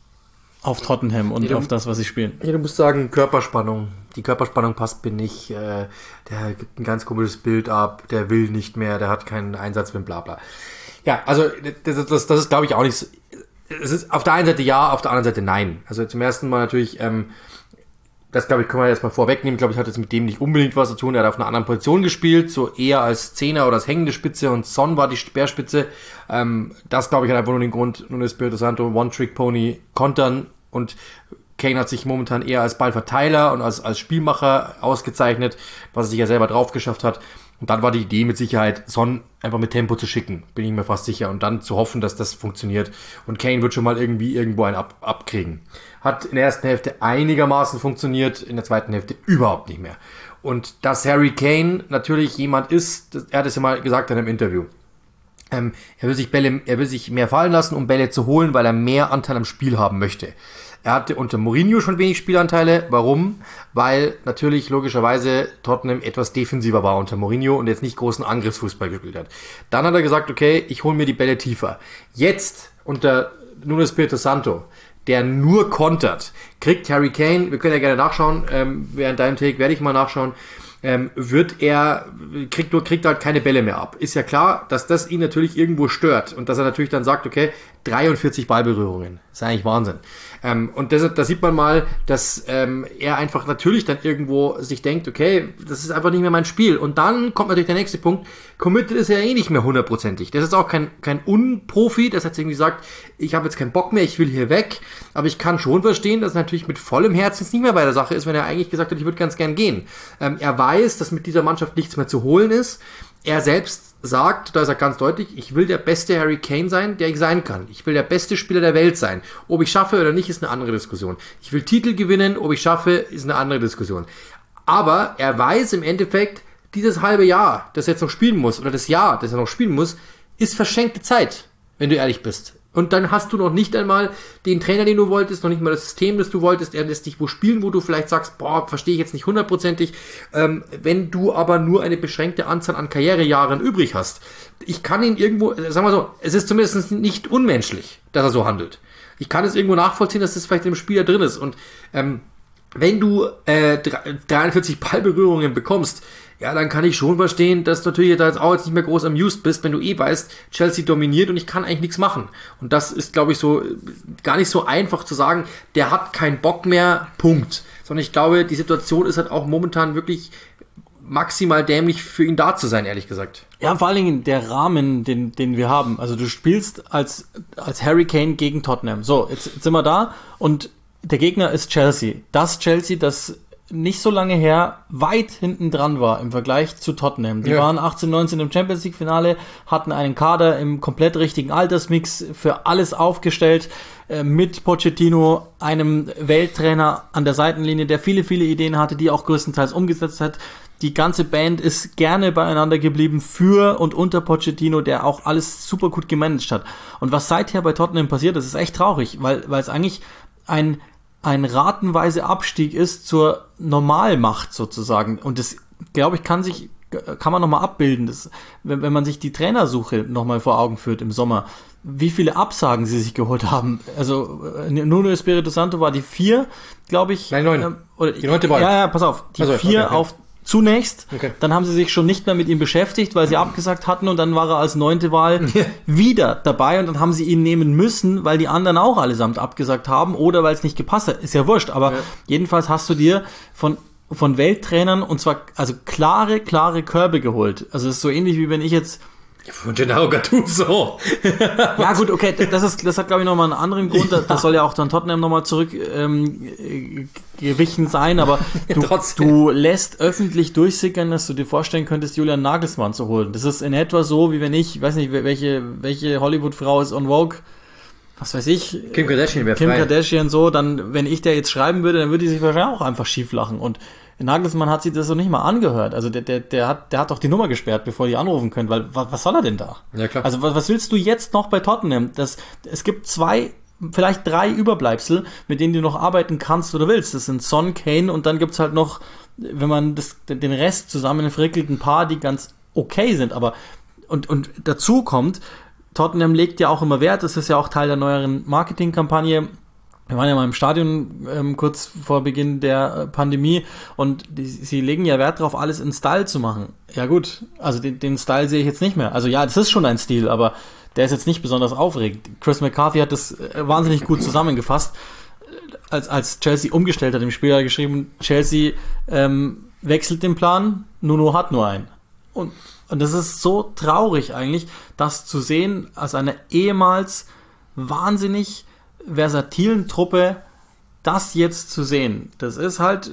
auf Tottenham und ja, auf das, was sie spielen? Ja, du musst sagen, Körperspannung. Die Körperspannung passt mir nicht. Äh, der gibt ein ganz komisches Bild ab. Der will nicht mehr. Der hat keinen Einsatz mit bla bla. Ja, also das, das, das ist, glaube ich, auch nicht so. Es ist auf der einen Seite ja, auf der anderen Seite nein. Also zum ersten Mal natürlich, ähm, das glaube ich, können wir jetzt mal vorwegnehmen. Ich glaube, ich hatte jetzt mit dem nicht unbedingt was zu tun. Er hat auf einer anderen Position gespielt, so eher als Zehner oder als hängende Spitze und Son war die Speerspitze. Ähm, das glaube ich hat einfach nur den Grund, nun ist Espirito Santo One-Trick-Pony kontern und Kane hat sich momentan eher als Ballverteiler und als, als Spielmacher ausgezeichnet, was er sich ja selber drauf geschafft hat. Und dann war die Idee mit Sicherheit, Son einfach mit Tempo zu schicken, bin ich mir fast sicher. Und dann zu hoffen, dass das funktioniert. Und Kane wird schon mal irgendwie irgendwo einen ab, abkriegen. Hat in der ersten Hälfte einigermaßen funktioniert, in der zweiten Hälfte überhaupt nicht mehr. Und dass Harry Kane natürlich jemand ist, er hat es ja mal gesagt in einem Interview, ähm, er will sich Bälle, er will sich mehr fallen lassen, um Bälle zu holen, weil er mehr Anteil am Spiel haben möchte. Er hatte unter Mourinho schon wenig Spielanteile. Warum? Weil natürlich logischerweise Tottenham etwas defensiver war unter Mourinho und jetzt nicht großen Angriffsfußball gespielt hat. Dann hat er gesagt, okay, ich hole mir die Bälle tiefer. Jetzt unter Nuno Espirito Santo, der nur kontert, kriegt Harry Kane, wir können ja gerne nachschauen, ähm, während deinem Take werde ich mal nachschauen, ähm, wird er, kriegt nur, kriegt halt keine Bälle mehr ab. Ist ja klar, dass das ihn natürlich irgendwo stört und dass er natürlich dann sagt, okay, dreiundvierzig Ballberührungen. Das ist eigentlich Wahnsinn. Ähm, und das, da sieht man mal, dass ähm, er einfach natürlich dann irgendwo sich denkt, okay, das ist einfach nicht mehr mein Spiel. Und dann kommt natürlich der nächste Punkt, committed ist er eh nicht mehr hundertprozentig. Das ist auch kein, kein Unprofi, das hat irgendwie gesagt, ich habe jetzt keinen Bock mehr, ich will hier weg. Aber ich kann schon verstehen, dass er natürlich mit vollem Herzen nicht mehr bei der Sache ist, wenn er eigentlich gesagt hat, ich würde ganz gern gehen. Ähm, er weiß, dass mit dieser Mannschaft nichts mehr zu holen ist. er selbst sagt, da ist er ganz deutlich, ich will der beste Harry Kane sein, der ich sein kann. Ich will der beste Spieler der Welt sein. Ob ich schaffe oder nicht, ist eine andere Diskussion. Ich will Titel gewinnen, ob ich schaffe, ist eine andere Diskussion. Aber er weiß im Endeffekt, dieses halbe Jahr, das er jetzt noch spielen muss, oder das Jahr, das er noch spielen muss, ist verschenkte Zeit, wenn du ehrlich bist. Und dann hast du noch nicht einmal den Trainer, den du wolltest, noch nicht mal das System, das du wolltest. Er lässt dich wo spielen, wo du vielleicht sagst, boah, verstehe ich jetzt nicht hundertprozentig. Ähm, wenn du aber nur eine beschränkte Anzahl an Karrierejahren übrig hast. Ich kann ihn irgendwo, sagen wir so, es ist zumindest nicht unmenschlich, dass er so handelt. Ich kann es irgendwo nachvollziehen, dass das vielleicht im Spieler drin ist. Und ähm, wenn du äh, dreiundvierzig Ballberührungen bekommst, ja, dann kann ich schon verstehen, dass du natürlich da jetzt auch jetzt nicht mehr groß amused bist, wenn du eh weißt, Chelsea dominiert und ich kann eigentlich nichts machen. Und das ist, glaube ich, so gar nicht so einfach zu sagen, der hat keinen Bock mehr, Punkt. Sondern ich glaube, die Situation ist halt auch momentan wirklich maximal dämlich für ihn da zu sein, ehrlich gesagt. Ja, vor allen Dingen der Rahmen, den, den wir haben. Also du spielst als, als Harry Kane gegen Tottenham. So, jetzt, jetzt sind wir da und der Gegner ist Chelsea. Das Chelsea, das nicht so lange her weit hinten dran war im Vergleich zu Tottenham. Die ja. waren achtzehn neunzehn im Champions League Finale, hatten einen Kader im komplett richtigen Altersmix für alles aufgestellt, äh, mit Pochettino, einem Welttrainer an der Seitenlinie, der viele, viele Ideen hatte, die auch größtenteils umgesetzt hat. Die ganze Band ist gerne beieinander geblieben für und unter Pochettino, der auch alles super gut gemanagt hat. Und was seither bei Tottenham passiert, das ist echt traurig, weil, weil es eigentlich ein ein ratenweise Abstieg ist zur Normalmacht sozusagen. Und das, glaube ich, kann sich, kann man nochmal abbilden. Das, wenn, wenn man sich die Trainersuche nochmal vor Augen führt im Sommer, wie viele Absagen sie sich geholt haben. Also, Nuno Espirito Santo war die vier, glaube ich. Nein, neun. Äh, oder, die neunte Wahl. Ja, ja, pass auf. Die also, vier okay, okay. auf zunächst, okay. Dann haben sie sich schon nicht mehr mit ihm beschäftigt, weil sie abgesagt hatten und dann war er als neunte Wahl wieder dabei und dann haben sie ihn nehmen müssen, weil die anderen auch allesamt abgesagt haben oder weil es nicht gepasst hat. Ist ja wurscht, aber ja. Jedenfalls hast du dir von von Welttrainern und zwar also klare, klare Körbe geholt. Also es ist so ähnlich wie wenn ich jetzt von Gennaro Gattuso. Ja gut, okay, das ist, das hat glaube ich nochmal einen anderen Grund, das, das soll ja auch dann Tottenham nochmal zurück ähm, gewichen sein, aber du, du lässt öffentlich durchsickern, dass du dir vorstellen könntest, Julian Nagelsmann zu holen. Das ist in etwa so, wie wenn ich, ich weiß nicht, welche, welche Hollywood-Frau ist on Vogue, was weiß ich. Kim Kardashian wäre Kim frei. Kardashian so, dann, wenn ich der jetzt schreiben würde, dann würde die sich wahrscheinlich auch einfach schief lachen und Nagelsmann hat sich das so nicht mal angehört. Also der, der, der hat, der hat doch die Nummer gesperrt, bevor die anrufen können, weil was, was soll er denn da? Ja, klar. Also was, was willst du jetzt noch bei Tottenham? Das, es gibt zwei, vielleicht drei Überbleibsel, mit denen du noch arbeiten kannst oder willst. Das sind Son, Kane und dann gibt's halt noch, wenn man das, den Rest zusammenfrickelt, ein paar, die ganz okay sind. Aber und, und dazu kommt, Tottenham legt ja auch immer Wert, das ist ja auch Teil der neueren Marketingkampagne. Wir waren ja mal im Stadion ähm, kurz vor Beginn der äh, Pandemie und die, sie legen ja Wert darauf, alles in Style zu machen. Ja gut, also den, den Style sehe ich jetzt nicht mehr. Also ja, das ist schon ein Stil, aber der ist jetzt nicht besonders aufregend. Chris McCarthy hat das äh, wahnsinnig gut zusammengefasst. Als, als Chelsea umgestellt hat, im Spiel hat er geschrieben, Chelsea ähm, wechselt den Plan, Nuno hat nur einen. Und, und das ist so traurig eigentlich, das zu sehen, als eine ehemals wahnsinnig versatilen Truppe, das jetzt zu sehen. Das ist halt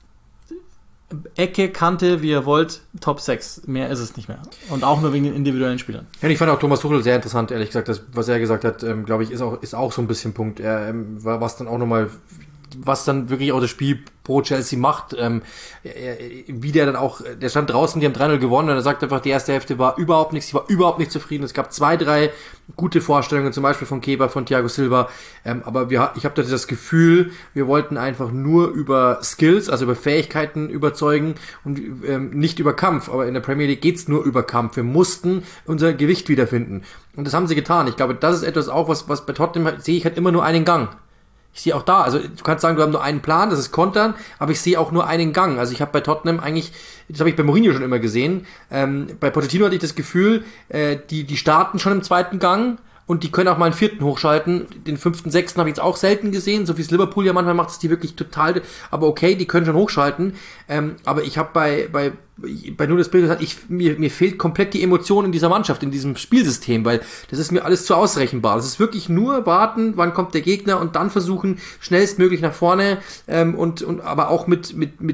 Ecke, Kante, wie ihr wollt, Top sechs. Mehr ist es nicht mehr. Und auch nur wegen den individuellen Spielern. Ja, ich fand auch Thomas Tuchel sehr interessant, ehrlich gesagt. Das, was er gesagt hat, ähm, glaube ich, ist auch, ist auch so ein bisschen Punkt. Er, ähm, was dann auch nochmal, was dann wirklich auch das Spiel pro Chelsea macht, ähm, wie der dann auch, der stand draußen, die haben drei null gewonnen und er sagt einfach, die erste Hälfte war überhaupt nichts, ich war überhaupt nicht zufrieden. Es gab zwei, drei gute Vorstellungen, zum Beispiel von Kepa, von Thiago Silva, ähm, aber wir, ich habe da das Gefühl, wir wollten einfach nur über Skills, also über Fähigkeiten überzeugen und ähm, nicht über Kampf, aber in der Premier League geht's nur über Kampf. Wir mussten unser Gewicht wiederfinden und das haben sie getan. Ich glaube, das ist etwas auch, was, was bei Tottenham sehe ich halt immer nur einen Gang. Ich sehe auch da, also du kannst sagen, du hast nur einen Plan, das ist Kontern, aber ich sehe auch nur einen Gang. Also ich habe bei Tottenham eigentlich, das habe ich bei Mourinho schon immer gesehen, ähm, bei Pochettino hatte ich das Gefühl, äh, die, die starten schon im zweiten Gang und die können auch mal einen vierten hochschalten. Den fünften, sechsten habe ich jetzt auch selten gesehen, so wie es Liverpool ja manchmal macht, ist die wirklich total, aber okay, die können schon hochschalten. Ähm, aber ich habe bei, bei, bei Nuno Espirito gesagt, ich, mir, mir fehlt komplett die Emotion in dieser Mannschaft, in diesem Spielsystem, weil das ist mir alles zu ausrechenbar. Das ist wirklich nur warten, wann kommt der Gegner und dann versuchen, schnellstmöglich nach vorne, ähm, und, und aber auch mit, mit, mit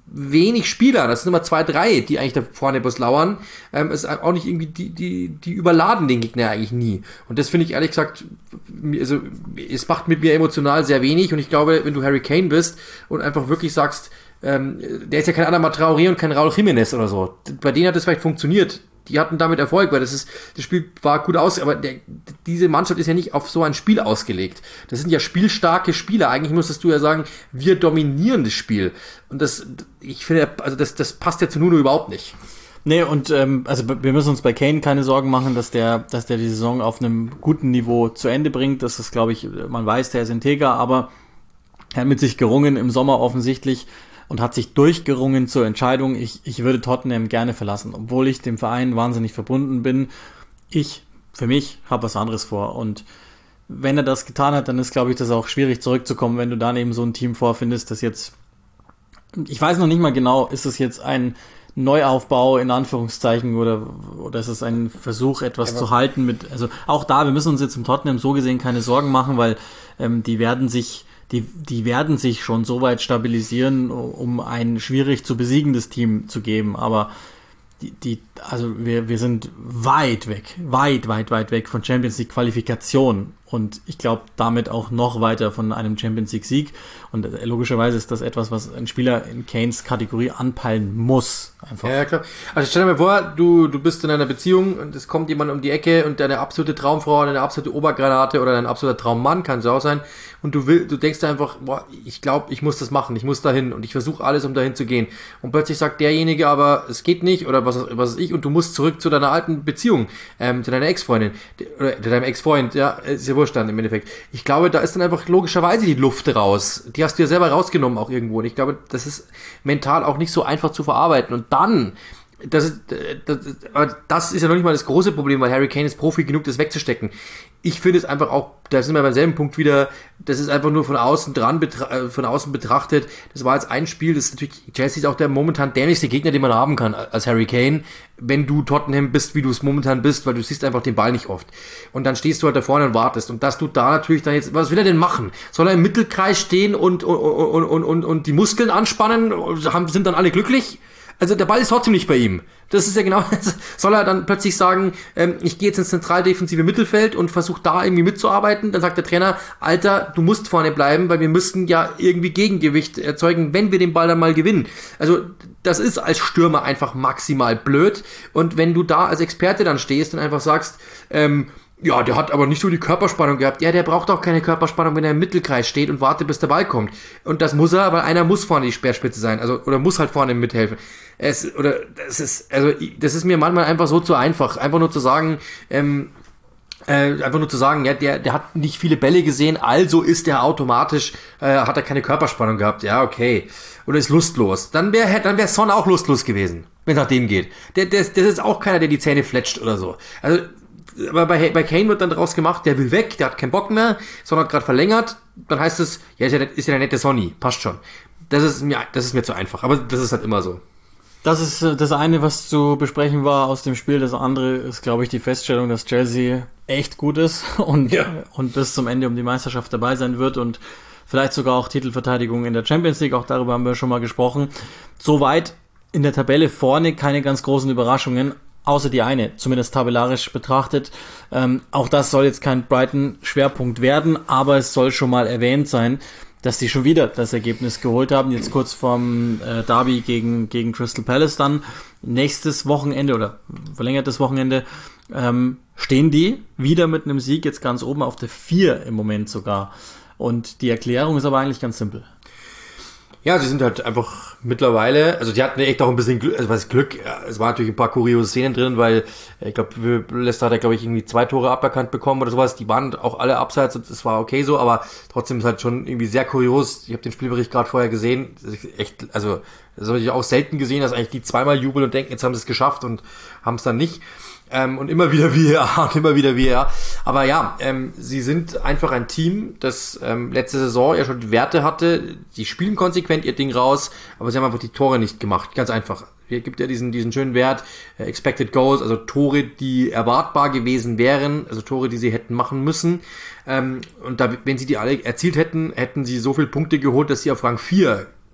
wenig Spieler, das sind immer zwei, drei, die eigentlich da vorne bloß lauern. Ähm, es ist auch nicht irgendwie, die, die, die überladen den Gegner eigentlich nie. Und das finde ich ehrlich gesagt, also es macht mit mir emotional sehr wenig und ich glaube, wenn du Harry Kane bist und einfach wirklich sagst, ähm, der ist ja kein Adama Traoré und kein Raúl Jiménez oder so. Bei denen hat das vielleicht funktioniert. Die hatten damit Erfolg, weil das ist, das Spiel war gut aus, aber der, diese Mannschaft ist ja nicht auf so ein Spiel ausgelegt. Das sind ja spielstarke Spieler. Eigentlich müsstest du ja sagen, wir dominieren das Spiel. Und das, ich finde, also das, das passt ja zu Nuno überhaupt nicht. Nee, und ähm, also wir müssen uns bei Kane keine Sorgen machen, dass der, dass der die Saison auf einem guten Niveau zu Ende bringt. Das ist, glaube ich, man weiß, der ist integer, aber er hat mit sich gerungen im Sommer offensichtlich und hat sich durchgerungen zur Entscheidung, ich, ich würde Tottenham gerne verlassen, obwohl ich dem Verein wahnsinnig verbunden bin. Ich, für mich, habe was anderes vor. Und wenn er das getan hat, dann ist, glaube ich, das auch schwierig zurückzukommen, wenn du dann eben so ein Team vorfindest, das jetzt, ich weiß noch nicht mal genau, ist es jetzt ein Neuaufbau in Anführungszeichen oder, oder ist es ein Versuch, etwas ja, zu halten mit, also auch da, wir müssen uns jetzt im Tottenham so gesehen keine Sorgen machen, weil ähm, die werden sich Die, die werden sich schon so weit stabilisieren, um ein schwierig zu besiegendes Team zu geben. Aber die, die, also wir, wir sind weit weg, weit, weit, weit weg von Champions League Qualifikation. Und ich glaube, damit auch noch weiter von einem Champions League Sieg. Und logischerweise ist das etwas, was ein Spieler in Kanes Kategorie anpeilen muss. Einfach. Ja, klar. Also stell dir mal vor, du, du bist in einer Beziehung und es kommt jemand um die Ecke und deine absolute Traumfrau, deine absolute Obergranate oder dein absoluter Traummann, kann es auch sein. Und du will, du denkst einfach, boah, ich glaube, ich muss das machen, ich muss dahin und ich versuche alles, um dahin zu gehen. Und plötzlich sagt derjenige aber, es geht nicht oder was, was ist ich und du musst zurück zu deiner alten Beziehung, ähm, zu deiner Ex-Freundin oder zu deinem Ex-Freund, ja, ist ja wurscht dann im Endeffekt. Ich glaube, da ist dann einfach logischerweise die Luft raus. Die hast du ja selber rausgenommen auch irgendwo. Und ich glaube, das ist mental auch nicht so einfach zu verarbeiten. Und dann, das ist, das, das ist ja noch nicht mal das große Problem, weil Harry Kane ist Profi genug, das wegzustecken. Ich finde es einfach auch, da sind wir beim selben Punkt wieder, das ist einfach nur von außen dran, betra- von außen betrachtet. Das war jetzt ein Spiel, das ist natürlich, Chelsea ist auch der momentan dämlichste Gegner, den man haben kann als Harry Kane, wenn du Tottenham bist, wie du es momentan bist, weil du siehst einfach den Ball nicht oft. Und dann stehst du halt da vorne und wartest. Und dass du da natürlich dann jetzt, was will er denn machen? Soll er im Mittelkreis stehen und, und, und, und, und, und die Muskeln anspannen? Sind dann alle glücklich? Also der Ball ist trotzdem nicht bei ihm. Das ist ja genau, soll er dann plötzlich sagen, ähm, ich gehe jetzt ins zentraldefensive Mittelfeld und versuche da irgendwie mitzuarbeiten, dann sagt der Trainer, Alter, du musst vorne bleiben, weil wir müssten ja irgendwie Gegengewicht erzeugen, wenn wir den Ball dann mal gewinnen. Also das ist als Stürmer einfach maximal blöd und wenn du da als Experte dann stehst und einfach sagst, ähm, ja, der hat aber nicht so die Körperspannung gehabt. Ja, der braucht auch keine Körperspannung, wenn er im Mittelkreis steht und wartet, bis der Ball kommt. Und das muss er, weil einer muss vorne die Speerspitze sein, also oder muss halt vorne mithelfen. Es oder das ist also das ist mir manchmal einfach so zu einfach, einfach nur zu sagen, ähm, äh, einfach nur zu sagen, ja, der der hat nicht viele Bälle gesehen, also ist der automatisch äh, hat er keine Körperspannung gehabt. Ja, okay. Oder ist lustlos. Dann wäre dann wäre Son auch lustlos gewesen, wenn es nach dem geht. Der der das ist auch keiner, der die Zähne fletscht oder so. Also aber bei, bei Kane wird dann daraus gemacht, der will weg, der hat keinen Bock mehr, sondern hat gerade verlängert, dann heißt es, ja, ist ja, ist ja der nette Sonny, passt schon. Das ist mir, das ist mir zu einfach, aber das ist halt immer so. Das ist das eine, was zu besprechen war aus dem Spiel. Das andere ist, glaube ich, die Feststellung, dass Chelsea echt gut ist und, ja. und bis zum Ende um die Meisterschaft dabei sein wird und vielleicht sogar auch Titelverteidigung in der Champions League, auch darüber haben wir schon mal gesprochen. Soweit in der Tabelle vorne keine ganz großen Überraschungen, außer die eine, zumindest tabellarisch betrachtet. Ähm, auch das soll jetzt kein Brighton-Schwerpunkt werden, aber es soll schon mal erwähnt sein, dass die schon wieder das Ergebnis geholt haben, jetzt kurz vorm äh, Derby gegen, gegen Crystal Palace dann. Nächstes Wochenende oder verlängertes Wochenende ähm, stehen die wieder mit einem Sieg jetzt ganz oben auf der vier im Moment sogar. Und die Erklärung ist aber eigentlich ganz simpel. Ja, sie sind halt einfach mittlerweile, also die hatten echt auch ein bisschen Glück, also was Glück, ja, es waren natürlich ein paar kuriose Szenen drin, weil ich glaube, Leicester hat ja, glaube ich, irgendwie zwei Tore aberkannt bekommen oder sowas, die waren auch alle abseits und es war okay so, aber trotzdem ist halt schon irgendwie sehr kurios, ich habe den Spielbericht gerade vorher gesehen, echt, also das habe ich auch selten gesehen, dass eigentlich die zweimal jubeln und denken, jetzt haben sie es geschafft und haben es dann nicht. Ähm, und immer wieder V A R und immer wieder V A R. Aber ja, ähm, sie sind einfach ein Team, das ähm, letzte Saison ja schon die Werte hatte. Sie spielen konsequent ihr Ding raus, aber sie haben einfach die Tore nicht gemacht. Ganz einfach. Hier gibt ja diesen diesen schönen Wert, äh, Expected Goals, also Tore, die erwartbar gewesen wären, also Tore, die sie hätten machen müssen. Ähm, und da, wenn sie die alle erzielt hätten, hätten sie so viele Punkte geholt, dass sie auf Rang vier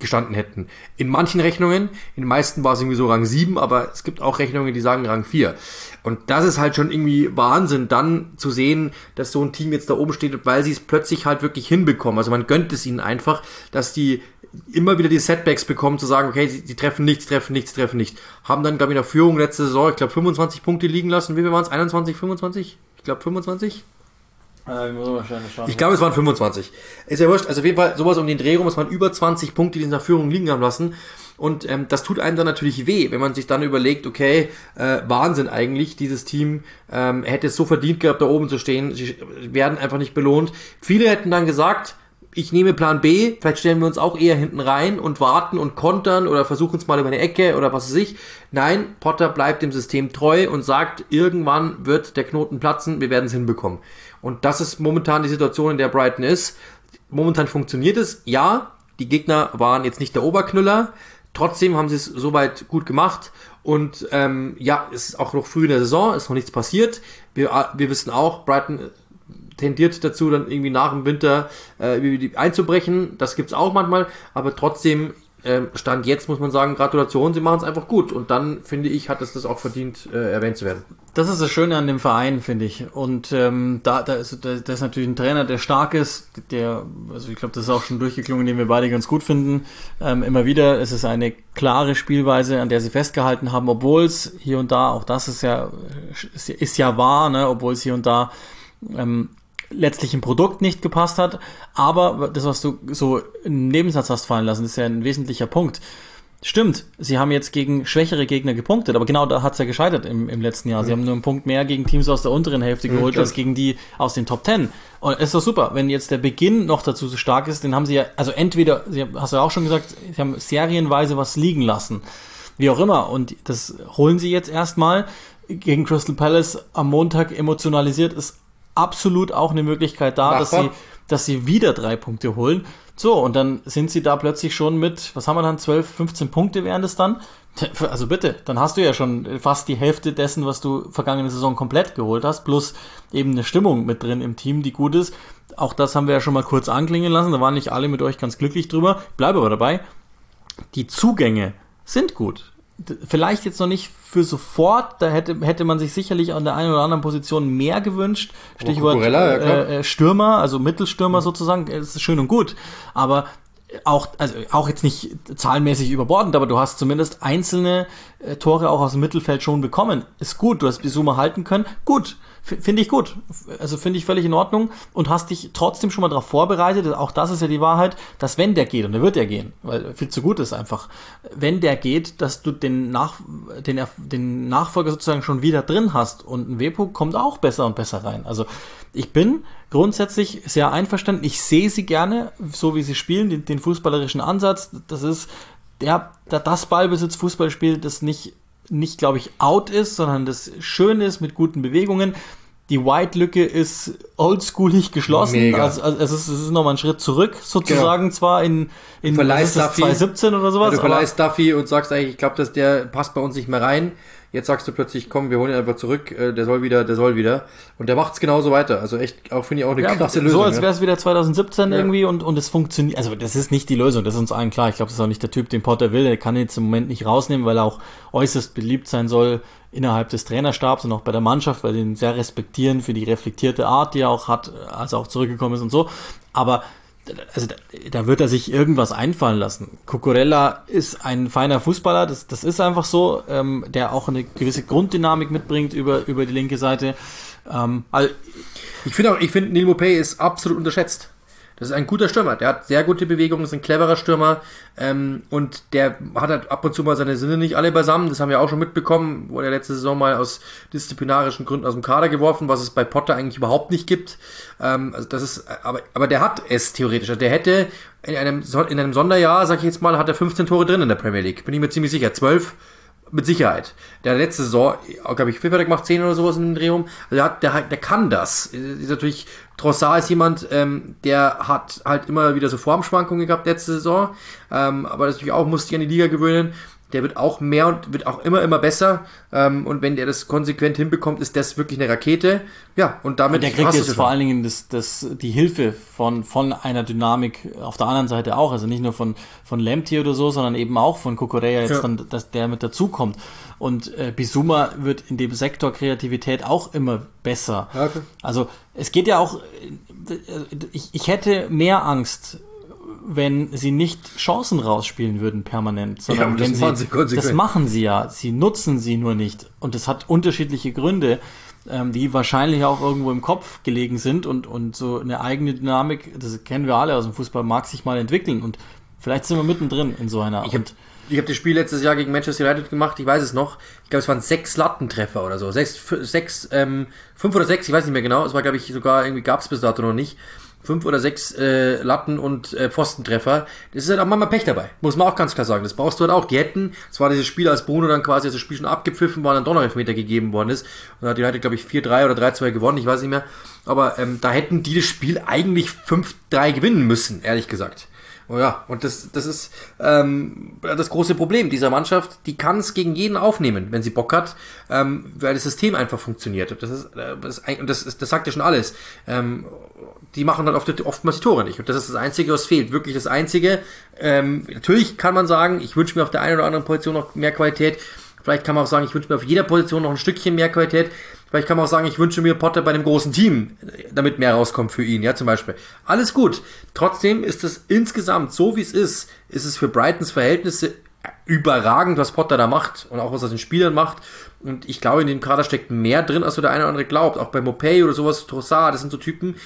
gestanden hätten. In manchen Rechnungen, in den meisten war es irgendwie so Rang sieben, aber es gibt auch Rechnungen, die sagen Rang vier. Und das ist halt schon irgendwie Wahnsinn, dann zu sehen, dass so ein Team jetzt da oben steht, weil sie es plötzlich halt wirklich hinbekommen. Also man gönnt es ihnen einfach, dass die immer wieder die Setbacks bekommen, zu sagen, okay, sie, sie treffen nichts, treffen nichts, treffen nichts. Haben dann, glaube ich, in der Führung letzte Saison, ich glaube, fünfundzwanzig Punkte liegen lassen. Wie viel waren es? einundzwanzig, fünfundzwanzig? Ich glaube, fünfundzwanzig? Äh, ich muss wahrscheinlich schauen. Ich glaube, es waren fünfundzwanzig. Ist ja wurscht. Also auf jeden Fall sowas um den Dreh rum, es waren über zwanzig Punkte, die in der Führung liegen haben lassen. Und ähm, das tut einem dann natürlich weh, wenn man sich dann überlegt, okay, äh, Wahnsinn eigentlich, dieses Team ähm, hätte es so verdient gehabt, da oben zu stehen. Sie werden einfach nicht belohnt. Viele hätten dann gesagt, ich nehme Plan B, vielleicht stellen wir uns auch eher hinten rein und warten und kontern oder versuchen es mal über eine Ecke oder was weiß ich. Nein, Potter bleibt dem System treu und sagt, irgendwann wird der Knoten platzen, wir werden es hinbekommen. Und das ist momentan die Situation, in der Brighton ist. Momentan funktioniert es, ja, die Gegner waren jetzt nicht der Oberknüller, trotzdem haben sie es soweit gut gemacht. Und ähm, ja, es ist auch noch früh in der Saison, ist noch nichts passiert. Wir, wir wissen auch, Brighton tendiert dazu, dann irgendwie nach dem Winter äh, einzubrechen. Das gibt's auch manchmal, aber trotzdem äh, Stand jetzt muss man sagen, Gratulation, sie machen es einfach gut. Und dann, finde ich, hat es das auch verdient, äh, erwähnt zu werden. Das ist das Schöne an dem Verein, finde ich. Und ähm, da, da, ist, da, da ist natürlich ein Trainer, der stark ist, der, also ich glaube, das ist auch schon durchgeklungen, den wir beide ganz gut finden. Ähm, immer wieder, es ist eine klare Spielweise, an der sie festgehalten haben, obwohl es hier und da, auch das ist ja, ist, ist ja wahr, ne, obwohl es hier und da ähm, letztlich im Produkt nicht gepasst hat, aber das, was du so im Nebensatz hast fallen lassen, ist ja ein wesentlicher Punkt. Stimmt, sie haben jetzt gegen schwächere Gegner gepunktet, aber genau da hat es ja gescheitert im, im letzten Jahr. Sie haben nur einen Punkt mehr gegen Teams aus der unteren Hälfte geholt, mhm, als gegen die aus den Top Ten. Und es ist doch super, wenn jetzt der Beginn noch dazu so stark ist, den haben sie ja, also entweder, sie haben, hast du ja auch schon gesagt, sie haben serienweise was liegen lassen, wie auch immer, und das holen sie jetzt erstmal. Gegen Crystal Palace am Montag emotionalisiert ist absolut auch eine Möglichkeit da, dass sie, dass sie wieder drei Punkte holen. So, und dann sind sie da plötzlich schon mit, was haben wir dann, zwölf, fünfzehn Punkte wären das dann? Also bitte, dann hast du ja schon fast die Hälfte dessen, was du vergangene Saison komplett geholt hast, plus eben eine Stimmung mit drin im Team, die gut ist. Auch das haben wir ja schon mal kurz anklingen lassen, da waren nicht alle mit euch ganz glücklich drüber. Ich bleibe aber dabei, die Zugänge sind gut. Vielleicht jetzt noch nicht für sofort, da hätte hätte man sich sicherlich an der einen oder anderen Position mehr gewünscht. Stichwort ja, äh, Stürmer, also Mittelstürmer mhm. sozusagen, das ist schön und gut. Aber auch, also auch jetzt nicht zahlenmäßig überbordend, aber du hast zumindest einzelne äh, Tore auch aus dem Mittelfeld schon bekommen. Ist gut, du hast Bissouma halten können, gut. Finde ich gut. Also finde ich völlig in Ordnung und hast dich trotzdem schon mal darauf vorbereitet, auch das ist ja die Wahrheit, dass wenn der geht, und der wird ja gehen, weil viel zu gut ist einfach, wenn der geht, dass du den, Nach, den, den Nachfolger sozusagen schon wieder drin hast und ein Wepo kommt auch besser und besser rein. Also ich bin grundsätzlich sehr einverstanden. Ich sehe sie gerne, so wie sie spielen, den, den fußballerischen Ansatz. Das ist der, der das Ballbesitz-Fußballspiel, das nicht nicht, glaube ich, out ist, sondern das schön ist mit guten Bewegungen. Die White-Lücke ist oldschoolig geschlossen. Mega. Also, also es ist, es ist nochmal ein Schritt zurück, sozusagen, genau. Zwar in, in zwanzig siebzehn oder sowas. Ja, du verleihst Duffy und sagst eigentlich, ich glaube, dass der passt bei uns nicht mehr rein. Jetzt sagst du plötzlich, komm, wir holen ihn einfach zurück, der soll wieder, der soll wieder. Und der macht's genauso weiter. Also echt, auch finde ich auch eine ja, krasse Lösung. So, als wäre es wieder zwanzig siebzehn ja. irgendwie und, und es funktioniert. Also das ist nicht die Lösung, das ist uns allen klar. Ich glaube, das ist auch nicht der Typ, den Potter will. Der kann ihn jetzt im Moment nicht rausnehmen, weil er auch äußerst beliebt sein soll innerhalb des Trainerstabs und auch bei der Mannschaft, weil sie ihn sehr respektieren für die reflektierte Art, die er auch hat, als er auch zurückgekommen ist und so. Aber also da, da wird er sich irgendwas einfallen lassen. Cucurella ist ein feiner Fußballer, das, das ist einfach so, ähm, der auch eine gewisse Grunddynamik mitbringt über, über die linke Seite. Ähm, also ich finde auch, ich finde, Neil Maupay ist absolut unterschätzt. Das ist ein guter Stürmer, der hat sehr gute Bewegungen, ist ein cleverer Stürmer ähm, und der hat halt ab und zu mal seine Sinne nicht alle beisammen, das haben wir auch schon mitbekommen, wurde er letzte Saison mal aus disziplinarischen Gründen aus dem Kader geworfen, was es bei Potter eigentlich überhaupt nicht gibt. Ähm, also das ist, aber, aber der hat es theoretisch, der hätte in einem, in einem Sonderjahr, sag ich jetzt mal, hat er fünfzehn Tore drin in der Premier League, bin ich mir ziemlich sicher, zwölf mit Sicherheit. Der letzte Saison, glaube ich, Pfiffer gemacht, zehn oder sowas in dem Dreh rum. Also der, hat, der, der kann das. Ist natürlich, Trossard ist jemand, ähm, der hat halt immer wieder so Formschwankungen gehabt letzte Saison, ähm, aber natürlich auch musste sich an die Liga gewöhnen. der wird auch mehr und wird auch immer, immer besser. Ähm, und wenn der das konsequent hinbekommt, ist das wirklich eine Rakete. Ja, und damit... Und der kriegt jetzt vor allen Dingen das, das, die Hilfe von, von einer Dynamik auf der anderen Seite auch. Also nicht nur von, von Lamptey oder so, sondern eben auch von Cucurella jetzt ja. dann, dass der mit dazukommt. Und äh, Bissouma wird in dem Sektor Kreativität auch immer besser. Okay. Also es geht ja auch... Ich, ich hätte mehr Angst, wenn sie nicht Chancen rausspielen würden permanent, sondern ja, wenn sie, sie das machen sie ja, sie nutzen sie nur nicht und das hat unterschiedliche Gründe, ähm, die wahrscheinlich auch irgendwo im Kopf gelegen sind und, und so eine eigene Dynamik, das kennen wir alle aus dem Fußball, mag sich mal entwickeln und vielleicht sind wir mittendrin in so einer. Ich habe hab das Spiel letztes Jahr gegen Manchester United gemacht, ich weiß es noch, ich glaube es waren sechs Lattentreffer oder so, sechs, sechs, ähm, fünf oder sechs, ich weiß nicht mehr genau, es war glaube ich sogar, irgendwie gab es bis dato noch nicht, fünf oder sechs äh, Latten- und äh, Pfostentreffer. Das ist halt auch manchmal Pech dabei. Muss man auch ganz klar sagen. Das brauchst du halt auch. Die hätten, es war dieses Spiel, als Bruno dann quasi, als das Spiel schon abgepfiffen war, dann doch noch Elfmeter gegeben worden ist. Und dann hat die United, glaube ich, vier drei oder drei zwei gewonnen, ich weiß nicht mehr. Aber ähm, da hätten die das Spiel eigentlich fünf drei gewinnen müssen, ehrlich gesagt. Oh ja, und das, das ist ähm, das große Problem dieser Mannschaft. Die kann es gegen jeden aufnehmen, wenn sie Bock hat, ähm, weil das System einfach funktioniert. Das ist, das, ist, das, ist, das sagt ja schon alles. Ähm, die machen dann oft, oftmals die Tore nicht. Und das ist das Einzige, was fehlt. Wirklich das Einzige. Ähm, natürlich kann man sagen, ich wünsche mir auf der einen oder anderen Position noch mehr Qualität. Vielleicht kann man auch sagen, ich wünsche mir auf jeder Position noch ein Stückchen mehr Qualität. Vielleicht kann man auch sagen, ich wünsche mir Potter bei einem großen Team, damit mehr rauskommt für ihn, ja, zum Beispiel. Alles gut. Trotzdem ist es insgesamt, so wie es ist, ist es für Brightons Verhältnisse überragend, was Potter da macht und auch was er den Spielern macht. Und ich glaube, in dem Kader steckt mehr drin, als so der eine oder andere glaubt. Auch bei Mopey oder sowas, Trossard, das sind so Typen,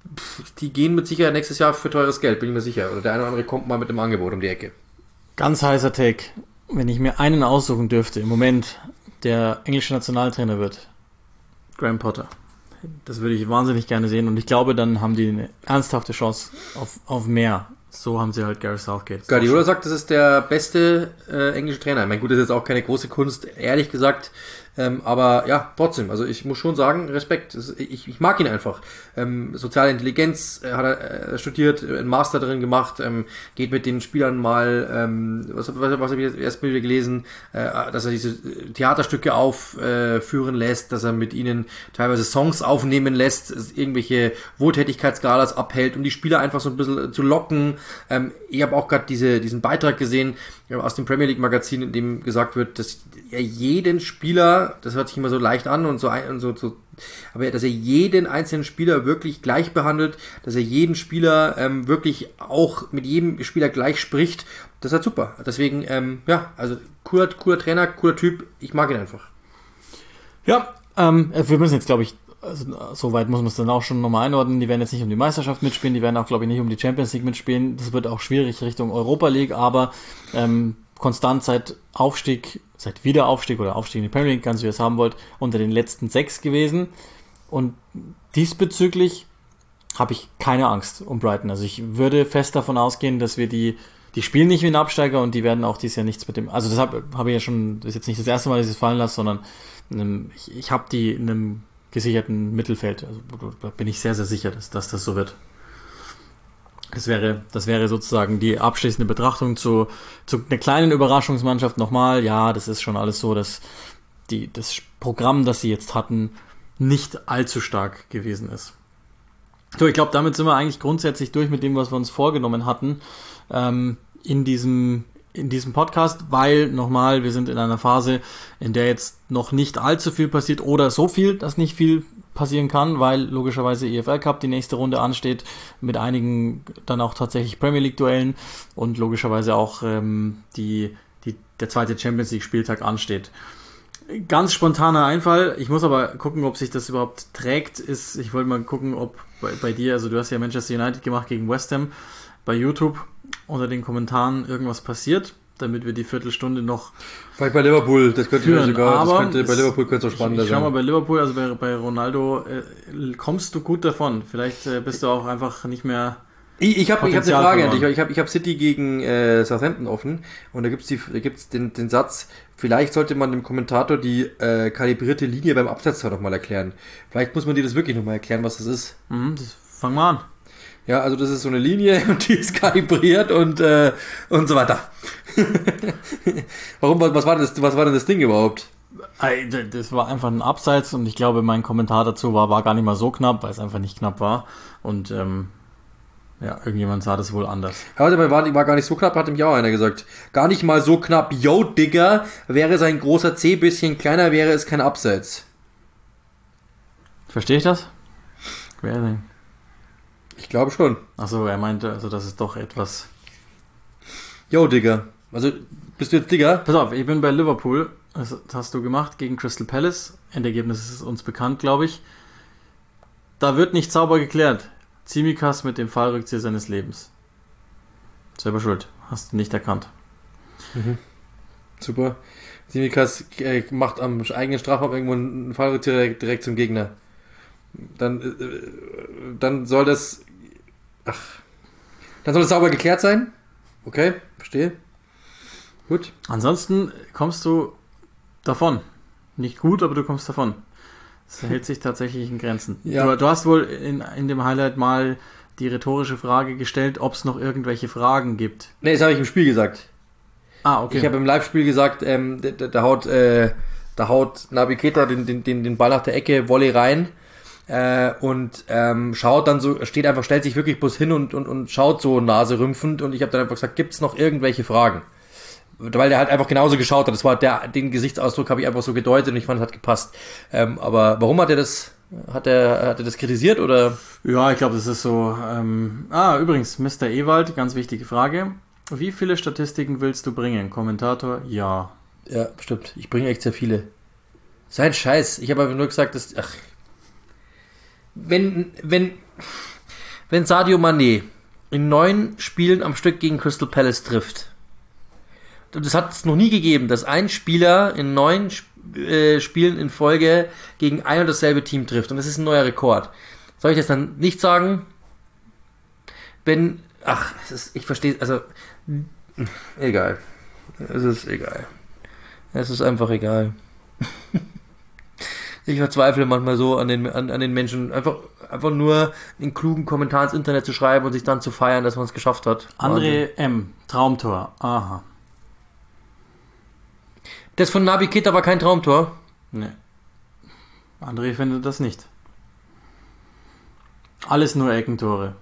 die gehen mit Sicherheit nächstes Jahr für teures Geld, bin ich mir sicher. Oder der eine oder andere kommt mal mit einem Angebot um die Ecke. Ganz heißer Take. Wenn ich mir einen aussuchen dürfte, im Moment, der englische Nationaltrainer wird, Graham Potter. Das würde ich wahnsinnig gerne sehen und ich glaube, dann haben die eine ernsthafte Chance auf, auf mehr. So haben sie halt Gareth Southgate. Guardiola sagt, das ist der beste äh, englische Trainer. Ich meine, gut, das ist jetzt auch keine große Kunst, ehrlich gesagt. Ähm, aber ja, trotzdem, also ich muss schon sagen, Respekt. Ich, ich mag ihn einfach. Ähm, soziale Intelligenz äh, hat er äh, studiert, einen Master drin gemacht, ähm, geht mit den Spielern mal, ähm, was, was, was habe ich jetzt erst wieder gelesen, äh, dass er diese Theaterstücke aufführen äh, lässt, dass er mit ihnen teilweise Songs aufnehmen lässt, irgendwelche Wohltätigkeitsgalas abhält, um die Spieler einfach so ein bisschen zu locken. Ähm, ich habe auch gerade diese, diesen Beitrag gesehen äh, aus dem Premier League Magazin, in dem gesagt wird, dass er jeden Spieler, das hört sich immer so leicht an und so, und so, so aber dass er jeden einzelnen Spieler wirklich gleich behandelt, dass er jeden Spieler ähm, wirklich auch mit jedem Spieler gleich spricht, das ist halt super. Deswegen, ähm, ja, also cooler, cooler Trainer, cooler Typ, ich mag ihn einfach. Ja, ähm, wir müssen jetzt, glaube ich, also, so weit muss man es dann auch schon nochmal einordnen, die werden jetzt nicht um die Meisterschaft mitspielen, die werden auch, glaube ich, nicht um die Champions League mitspielen, das wird auch schwierig Richtung Europa League, aber ähm, konstant seit Aufstieg, seit Wiederaufstieg oder Aufstieg in die Premier League, ganz wie ihr es haben wollt, unter den letzten sechs gewesen. Und diesbezüglich habe ich keine Angst um Brighton. Also ich würde fest davon ausgehen, dass wir die, die spielen nicht wie ein Absteiger und die werden auch dieses Jahr nichts mit dem, also das habe hab ich ja schon, das ist jetzt nicht das erste Mal, dass ich es fallen lasse, sondern einem, ich, ich habe die in einem gesicherten Mittelfeld. Also da bin ich sehr, sehr sicher, dass, dass das so wird. Das wäre, das wäre sozusagen die abschließende Betrachtung zu, zu einer kleinen Überraschungsmannschaft nochmal. Ja, das ist schon alles so, dass die, das Programm, das sie jetzt hatten, nicht allzu stark gewesen ist. So, ich glaube, damit sind wir eigentlich grundsätzlich durch mit dem, was wir uns vorgenommen hatten, ähm, in diesem, in diesem Podcast, weil nochmal, wir sind in einer Phase, in der jetzt noch nicht allzu viel passiert oder so viel, dass nicht viel passieren kann, weil logischerweise E F L Cup die nächste Runde ansteht, mit einigen dann auch tatsächlich Premier League Duellen und logischerweise auch ähm, die, die, der zweite Champions League Spieltag ansteht. Ganz spontaner Einfall, ich muss aber gucken, ob sich das überhaupt trägt, ist, ich wollte mal gucken, ob bei, bei dir, also du hast ja Manchester United gemacht gegen West Ham, bei YouTube unter den Kommentaren irgendwas passiert, damit wir die Viertelstunde noch vielleicht bei Liverpool, das könnte führen. sogar, aber das könnte, bei Liverpool könnte es auch spannender ich, ich schau sein. mal bei Liverpool, also bei, bei Ronaldo, äh, kommst du gut davon. Vielleicht äh, bist du auch einfach nicht mehr. Ich, ich habe ich hab eine Frage an dich. Ich habe ich hab City gegen äh, Southampton offen und da gibt's die, da gibt's den, den Satz, vielleicht sollte man dem Kommentator die äh, kalibrierte Linie beim Absatz nochmal erklären. Vielleicht muss man dir das wirklich nochmal erklären, was das ist. Mhm, das, fang mal an. Ja, also das ist so eine Linie und die ist kalibriert und äh, und so weiter. Warum, was war das, was war denn das Ding überhaupt? Das war einfach ein Abseits und ich glaube, mein Kommentar dazu war, war gar nicht mal so knapp, weil es einfach nicht knapp war. Und ähm, ja, irgendjemand sah das wohl anders. Aber der war, war gar nicht so knapp, hat ihm ja auch einer gesagt. Gar nicht mal so knapp. Yo, Digga, wäre sein großer C bisschen kleiner, wäre es kein Abseits. Verstehe ich das? Wer denn? Ich glaube schon. Achso, er meinte, also das ist doch etwas... Yo, Digga. Also, bist du jetzt Digga? Pass auf, ich bin bei Liverpool. Das hast du gemacht gegen Crystal Palace. Endergebnis ist uns bekannt, glaube ich. Da wird nicht sauber geklärt. Tsimikas mit dem Fallrückzieher seines Lebens. Selber schuld. Hast du nicht erkannt. Mhm. Super. Tsimikas äh, macht am eigenen Strafraum irgendwo einen Fallrückzieher direkt, direkt zum Gegner. Dann, äh, dann soll das... Ach. Dann soll es sauber geklärt sein. Okay, verstehe. Gut. Ansonsten kommst du davon. Nicht gut, aber du kommst davon. Das hält sich tatsächlich in Grenzen. Ja. Du, du hast wohl in, in dem Highlight mal die rhetorische Frage gestellt, ob es noch irgendwelche Fragen gibt. Ne, das habe ich im Spiel gesagt. Ah, okay. Ich habe im Live-Spiel gesagt, ähm, da, da haut, äh, da haut Naby Keita den, den, den, den Ball nach der Ecke, Volley rein äh, und ähm, schaut dann so, steht einfach, stellt sich wirklich bloß hin und, und, und schaut so naserümpfend und ich habe dann einfach gesagt, gibt es noch irgendwelche Fragen? Weil der halt einfach genauso geschaut hat. Das war der, den Gesichtsausdruck habe ich einfach so gedeutet und ich fand, es hat gepasst. Ähm, aber warum hat er das, hat er, hat er das kritisiert oder? Ja, ich glaube, das ist so. Ähm, ah, übrigens, Mister Ewald, ganz wichtige Frage. Wie viele Statistiken willst du bringen? Kommentator, ja. Ja, stimmt. Ich bringe echt sehr viele. Sein Scheiß. Ich habe aber nur gesagt, dass, ach, wenn, wenn, wenn Sadio Mané in neun Spielen am Stück gegen Crystal Palace trifft, das hat es noch nie gegeben, dass ein Spieler in neun äh, Spielen in Folge gegen ein und dasselbe Team trifft. Und das ist ein neuer Rekord. Soll ich das dann nicht sagen? Wenn, ach, es ist, ich verstehe, also, egal. Es ist egal. Es ist einfach egal. Ich verzweifle manchmal so an den, an, an den Menschen, einfach, einfach nur einen klugen Kommentar ins Internet zu schreiben und sich dann zu feiern, dass man es geschafft hat. André M., Traumtor, aha. Das von Naby Keita war kein Traumtor. Nee. André findet das nicht. Alles nur Eckentore.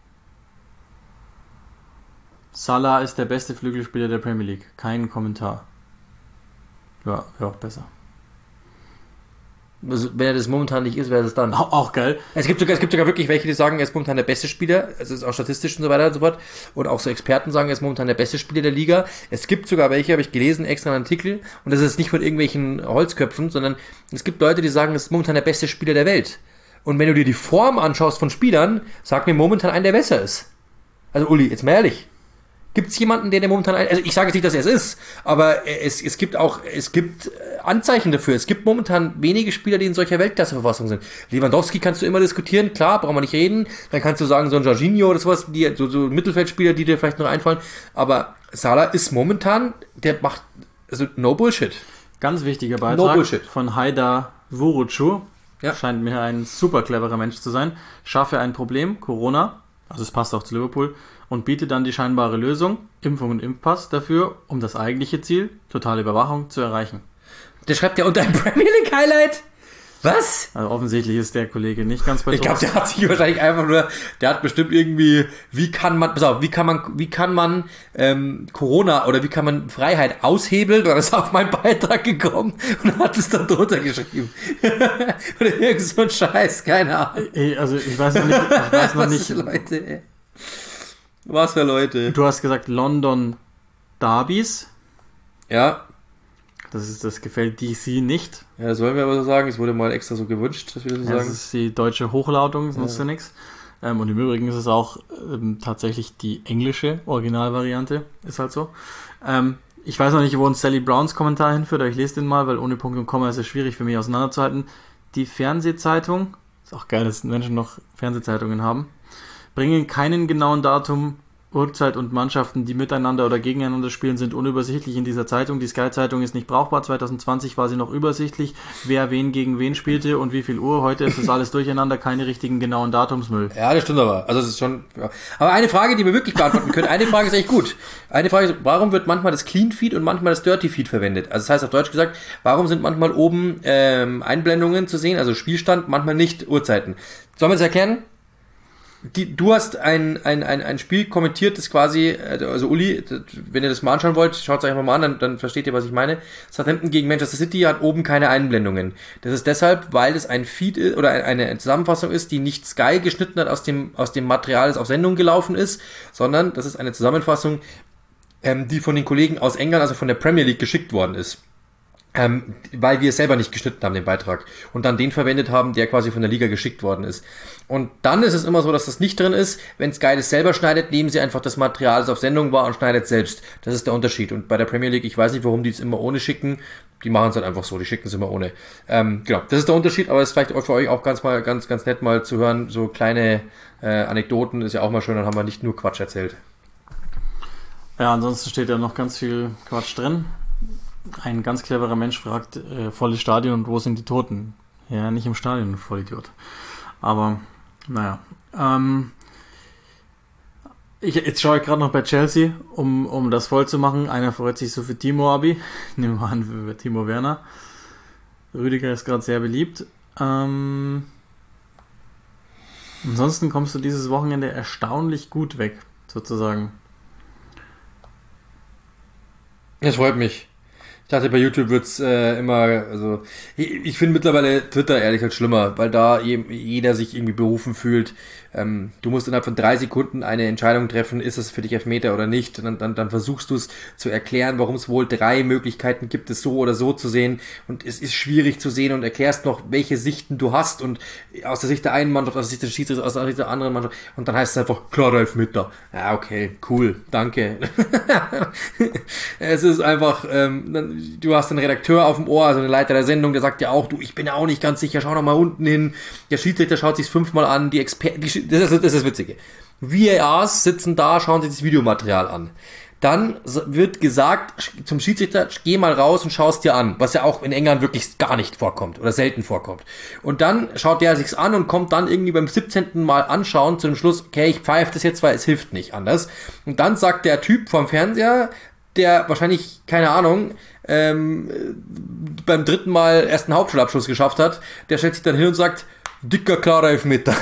Salah ist der beste Flügelspieler der Premier League. Kein Kommentar. Ja, wäre auch besser. Also, wenn er das momentan nicht ist, wäre es dann. Auch, auch geil. Es gibt, sogar, es gibt sogar wirklich welche, die sagen, er ist momentan der beste Spieler. Es ist auch statistisch und so weiter und so fort. Und auch so Experten sagen, er ist momentan der beste Spieler der Liga. Es gibt sogar welche, habe ich gelesen, extra einen Artikel. Und das ist nicht von irgendwelchen Holzköpfen, sondern es gibt Leute, die sagen, er ist momentan der beste Spieler der Welt. Und wenn du dir die Form anschaust von Spielern, sag mir momentan einen, der besser ist. Also Uli, jetzt mal ehrlich. Gibt es jemanden, der, der momentan, also ich sage jetzt nicht, dass er es ist, aber es, es gibt auch, es gibt Anzeichen dafür. Es gibt momentan wenige Spieler, die in solcher Weltklasseverfassung sind. Lewandowski kannst du immer diskutieren, klar, brauchen wir nicht reden. Dann kannst du sagen, so ein Jorginho oder sowas, die, so, so Mittelfeldspieler, die dir vielleicht noch einfallen. Aber Salah ist momentan, der macht, also no Bullshit. Ganz wichtiger Beitrag No Bullshit. von Haidar Vurucu. Ja. Scheint mir ein super cleverer Mensch zu sein. Schaffe ein Problem, Corona, also es passt auch zu Liverpool, und bietet dann die scheinbare Lösung, Impfung und Impfpass, dafür, um das eigentliche Ziel, totale Überwachung, zu erreichen. Der schreibt ja unter ein Premier League Highlight. Was? Also offensichtlich ist der Kollege nicht ganz bei Ich glaube, der hat sich wahrscheinlich einfach nur, der hat bestimmt irgendwie, wie kann man, pass auf, wie kann man, wie kann man ähm, Corona oder wie kann man Freiheit aushebeln? Oder ist auf meinen Beitrag gekommen und hat es dann drunter geschrieben. Oder irgend so ein Scheiß, keine Ahnung. Ey, also ich weiß noch nicht, ich weiß noch Was nicht. für Leute, ey. Was für Leute. Du hast gesagt London Derbys. Ja. Das ist, das gefällt D C nicht. Ja, das wollen wir aber so sagen. Es wurde mal extra so gewünscht, dass wir das so Ja, das sagen. ist die deutsche Hochlautung, das nutzt ja nichts. Ähm, und im Übrigen ist es auch ähm, tatsächlich die englische Originalvariante. Ist halt so. Ähm, ich weiß noch nicht, wo uns Sally Browns Kommentar hinführt, aber ich lese den mal, weil ohne Punkt und Komma ist es schwierig für mich auseinanderzuhalten. Die Fernsehzeitung, ist auch geil, dass Menschen noch Fernsehzeitungen haben, bringen keinen genauen Datum Uhrzeit und Mannschaften, die miteinander oder gegeneinander spielen, sind unübersichtlich in dieser Zeitung. Die Sky-Zeitung ist nicht brauchbar. zwanzig zwanzig war sie noch übersichtlich, wer wen gegen wen spielte und wie viel Uhr. Heute ist das alles durcheinander, keine richtigen genauen Datumsmüll. Ja, das stimmt aber. Also es ist schon. Ja. Aber eine Frage, die wir wirklich beantworten können, eine Frage ist echt gut. Eine Frage ist, warum wird manchmal das Clean Feed und manchmal das Dirty Feed verwendet? Also das heißt auf Deutsch gesagt, warum sind manchmal oben ähm, Einblendungen zu sehen, also Spielstand, manchmal nicht Uhrzeiten? Sollen wir das erklären? Die, du hast ein, ein, ein, ein Spiel kommentiert, das quasi, also Uli, wenn ihr das mal anschauen wollt, schaut es euch einfach mal an, dann, dann versteht ihr, was ich meine. Southampton gegen Manchester City hat oben keine Einblendungen. Das ist deshalb, weil es ein Feed ist, oder eine Zusammenfassung ist, die nicht Sky geschnitten hat aus dem, aus dem Material, das auf Sendung gelaufen ist, sondern das ist eine Zusammenfassung, ähm, die von den Kollegen aus England, also von der Premier League, geschickt worden ist. Ähm, weil wir es selber nicht geschnitten haben, den Beitrag. Und dann den verwendet haben, der quasi von der Liga geschickt worden ist. Und dann ist es immer so, dass das nicht drin ist. Wenn Sky das selber schneidet, nehmen sie einfach das Material, das auf Sendung war, und schneidet es selbst. Das ist der Unterschied. Und bei der Premier League, ich weiß nicht, warum die es immer ohne schicken. Die machen es halt einfach so, die schicken es immer ohne. Ähm, genau, das ist der Unterschied, aber es ist vielleicht für euch auch ganz mal ganz ganz nett mal zu hören, so kleine äh, Anekdoten, ist ja auch mal schön, dann haben wir nicht nur Quatsch erzählt. Ja, ansonsten steht ja noch ganz viel Quatsch drin. Ein ganz cleverer Mensch fragt, äh, volles Stadion und wo sind die Toten? Ja, nicht im Stadion, Vollidiot. Aber, naja. Ähm, ich, jetzt schaue ich gerade noch bei Chelsea, um, um das voll zu machen. Einer freut sich so für Timo Abi. Nehmen wir an, für Timo Werner. Rüdiger ist gerade sehr beliebt. Ähm, ansonsten kommst du dieses Wochenende erstaunlich gut weg, sozusagen. Das freut mich. Ich dachte, bei YouTube wird's äh, immer, also ich, ich finde mittlerweile Twitter ehrlich gesagt schlimmer, weil da je, jeder sich irgendwie berufen fühlt. Ähm, du musst innerhalb von drei Sekunden eine Entscheidung treffen, ist es für dich Elfmeter oder nicht. Und dann, dann, dann versuchst du es zu erklären, warum es wohl drei Möglichkeiten gibt, es so oder so zu sehen. Und es ist schwierig zu sehen und erklärst noch, welche Sichten du hast. Und aus der Sicht der einen Mannschaft, aus der Sicht des Schiedsrichters, aus der Sicht der anderen Mannschaft. Und dann heißt es einfach, klarer Elfmeter. Ja, okay, cool, danke. Es ist einfach, ähm, du hast einen Redakteur auf dem Ohr, also einen Leiter der Sendung, der sagt ja auch, du, ich bin ja auch nicht ganz sicher, schau noch mal unten hin. Der Schiedsrichter schaut sich's fünfmal an, die Experten, das ist, das ist das Witzige. V A Rs sitzen da, schauen sich das Videomaterial an. Dann wird gesagt zum Schiedsrichter, geh mal raus und schau es dir an, was ja auch in England wirklich gar nicht vorkommt oder selten vorkommt. Und dann schaut der sich's an und kommt dann irgendwie beim siebzehnten Mal anschauen zu dem Schluss, okay, ich pfeife das jetzt, weil es hilft nicht anders. Und dann sagt der Typ vom Fernseher, der wahrscheinlich, keine Ahnung, ähm, beim dritten Mal erst einen Hauptschulabschluss geschafft hat, der stellt sich dann hin und sagt, dicker, klarer Elfmeter.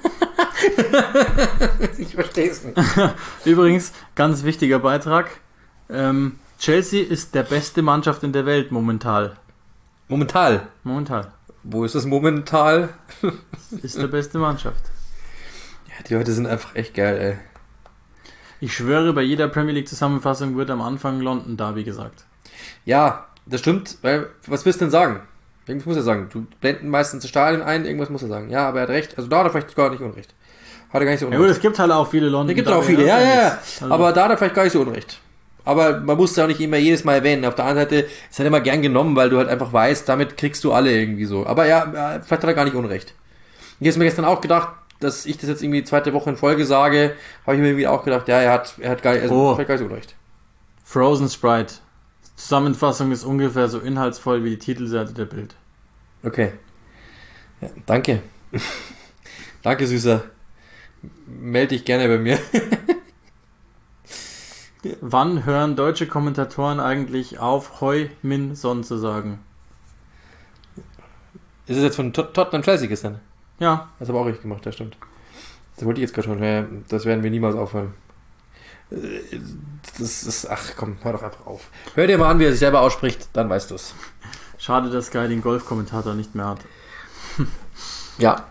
Ich verstehe es nicht. Übrigens, ganz wichtiger Beitrag. Ähm, Chelsea ist der beste Mannschaft in der Welt momentan. Momentan? Momentan. Wo ist das momentan? Ist der beste Mannschaft. Ja, die Leute sind einfach echt geil, ey. Ich schwöre, bei jeder Premier League Zusammenfassung wird am Anfang London Derby gesagt. Ja, das stimmt, weil, was willst du denn sagen? Irgendwas muss er sagen. Du blenden meistens das Stadion ein, irgendwas muss er sagen. Ja, aber er hat recht. Also da hat er vielleicht gar nicht Unrecht. Hat er gar nicht so Unrecht. Ja gut, es gibt halt auch viele London. Es gibt auch viele, ja, ja, ja. Also. Aber da hat er vielleicht gar nicht so Unrecht. Aber man muss es auch nicht immer jedes Mal erwähnen. Auf der anderen Seite ist es halt immer gern genommen, weil du halt einfach weißt, damit kriegst du alle irgendwie so. Aber ja, vielleicht hat er gar nicht Unrecht. Ich habe mir gestern auch gedacht, dass ich das jetzt irgendwie zweite Woche in Folge sage, habe ich mir irgendwie auch gedacht, ja, er hat, er hat gar, also oh. vielleicht gar nicht so Unrecht. Frozen Sprite. Zusammenfassung ist ungefähr so inhaltsvoll wie die Titelseite der Bild. Okay. Ja, danke. Danke, Süßer. Meld dich gerne bei mir. Wann hören deutsche Kommentatoren eigentlich auf, Hoi Min Son zu sagen? Ist es jetzt von Tot- Tottenham Chelsea gestern? Ja. Das habe auch ich gemacht, das stimmt. Das wollte ich jetzt gerade schon. Ja, das werden wir niemals aufhören. Das ist, ach komm, hör doch einfach auf. Hör dir mal an, wie er sich selber ausspricht, dann weißt du es. Schade, dass Sky den Golf-Kommentator nicht mehr hat. Ja.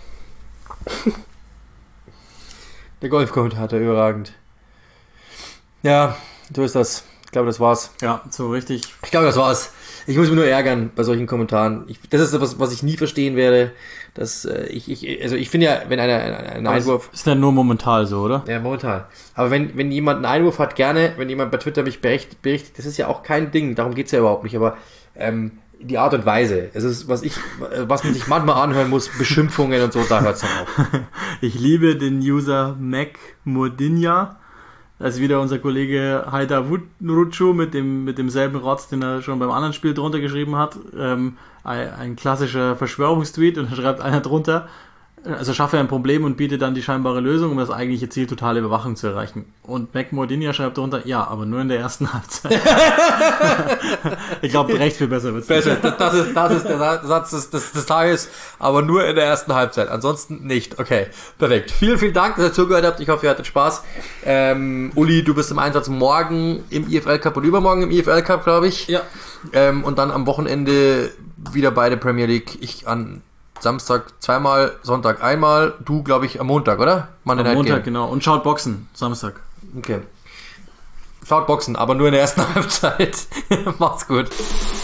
Der Golf-Kommentator, überragend. Ja, so ist das. Ich glaube, das war's. Ja, so richtig. Ich glaube, das war's. Ich muss mich nur ärgern bei solchen Kommentaren. Ich, das ist etwas, was ich nie verstehen werde. Dass, äh, ich, ich, also ich finde ja, wenn einer einen Einwurf... Ist ja nur momentan so, oder? Ja, momentan. Aber wenn, wenn jemand einen Einwurf hat, gerne, wenn jemand bei Twitter mich berichtet, berichtet das ist ja auch kein Ding, darum geht's ja überhaupt nicht, aber ähm, die Art und Weise, es ist, was ich, was man sich manchmal anhören muss, Beschimpfungen und so, da hört's dann auf. Ich liebe den User Mac Modinja. Da ist wieder unser Kollege Haidar Wurucu mit dem mit demselben Rotz, den er schon beim anderen Spiel drunter geschrieben hat. Ähm, ein, ein klassischer Verschwörungstweet und da schreibt einer drunter, also schaffe ein Problem und bietet dann die scheinbare Lösung, um das eigentliche Ziel totale Überwachung zu erreichen. Und Mac Mordinia schreibt drunter, ja, aber nur in der ersten Halbzeit. Ich glaube, recht viel besser wird's. Besser, das, das, ist, das ist der Satz des, des, des Tages, aber nur in der ersten Halbzeit, ansonsten nicht. Okay, perfekt. Vielen, vielen Dank, dass ihr zugehört habt. Ich hoffe, ihr hattet Spaß. Ähm, Uli, du bist im Einsatz morgen im I F L Cup und übermorgen im I F L Cup, glaube ich. Ja. Ähm, und dann am Wochenende wieder bei der Premier League. Ich an Samstag zweimal, Sonntag einmal. Du, glaube ich, am Montag, oder? Monday am Montag, Game. Genau. Und schaut Boxen, Samstag. Okay. Schaut Boxen, aber nur in der ersten Halbzeit. Macht's gut.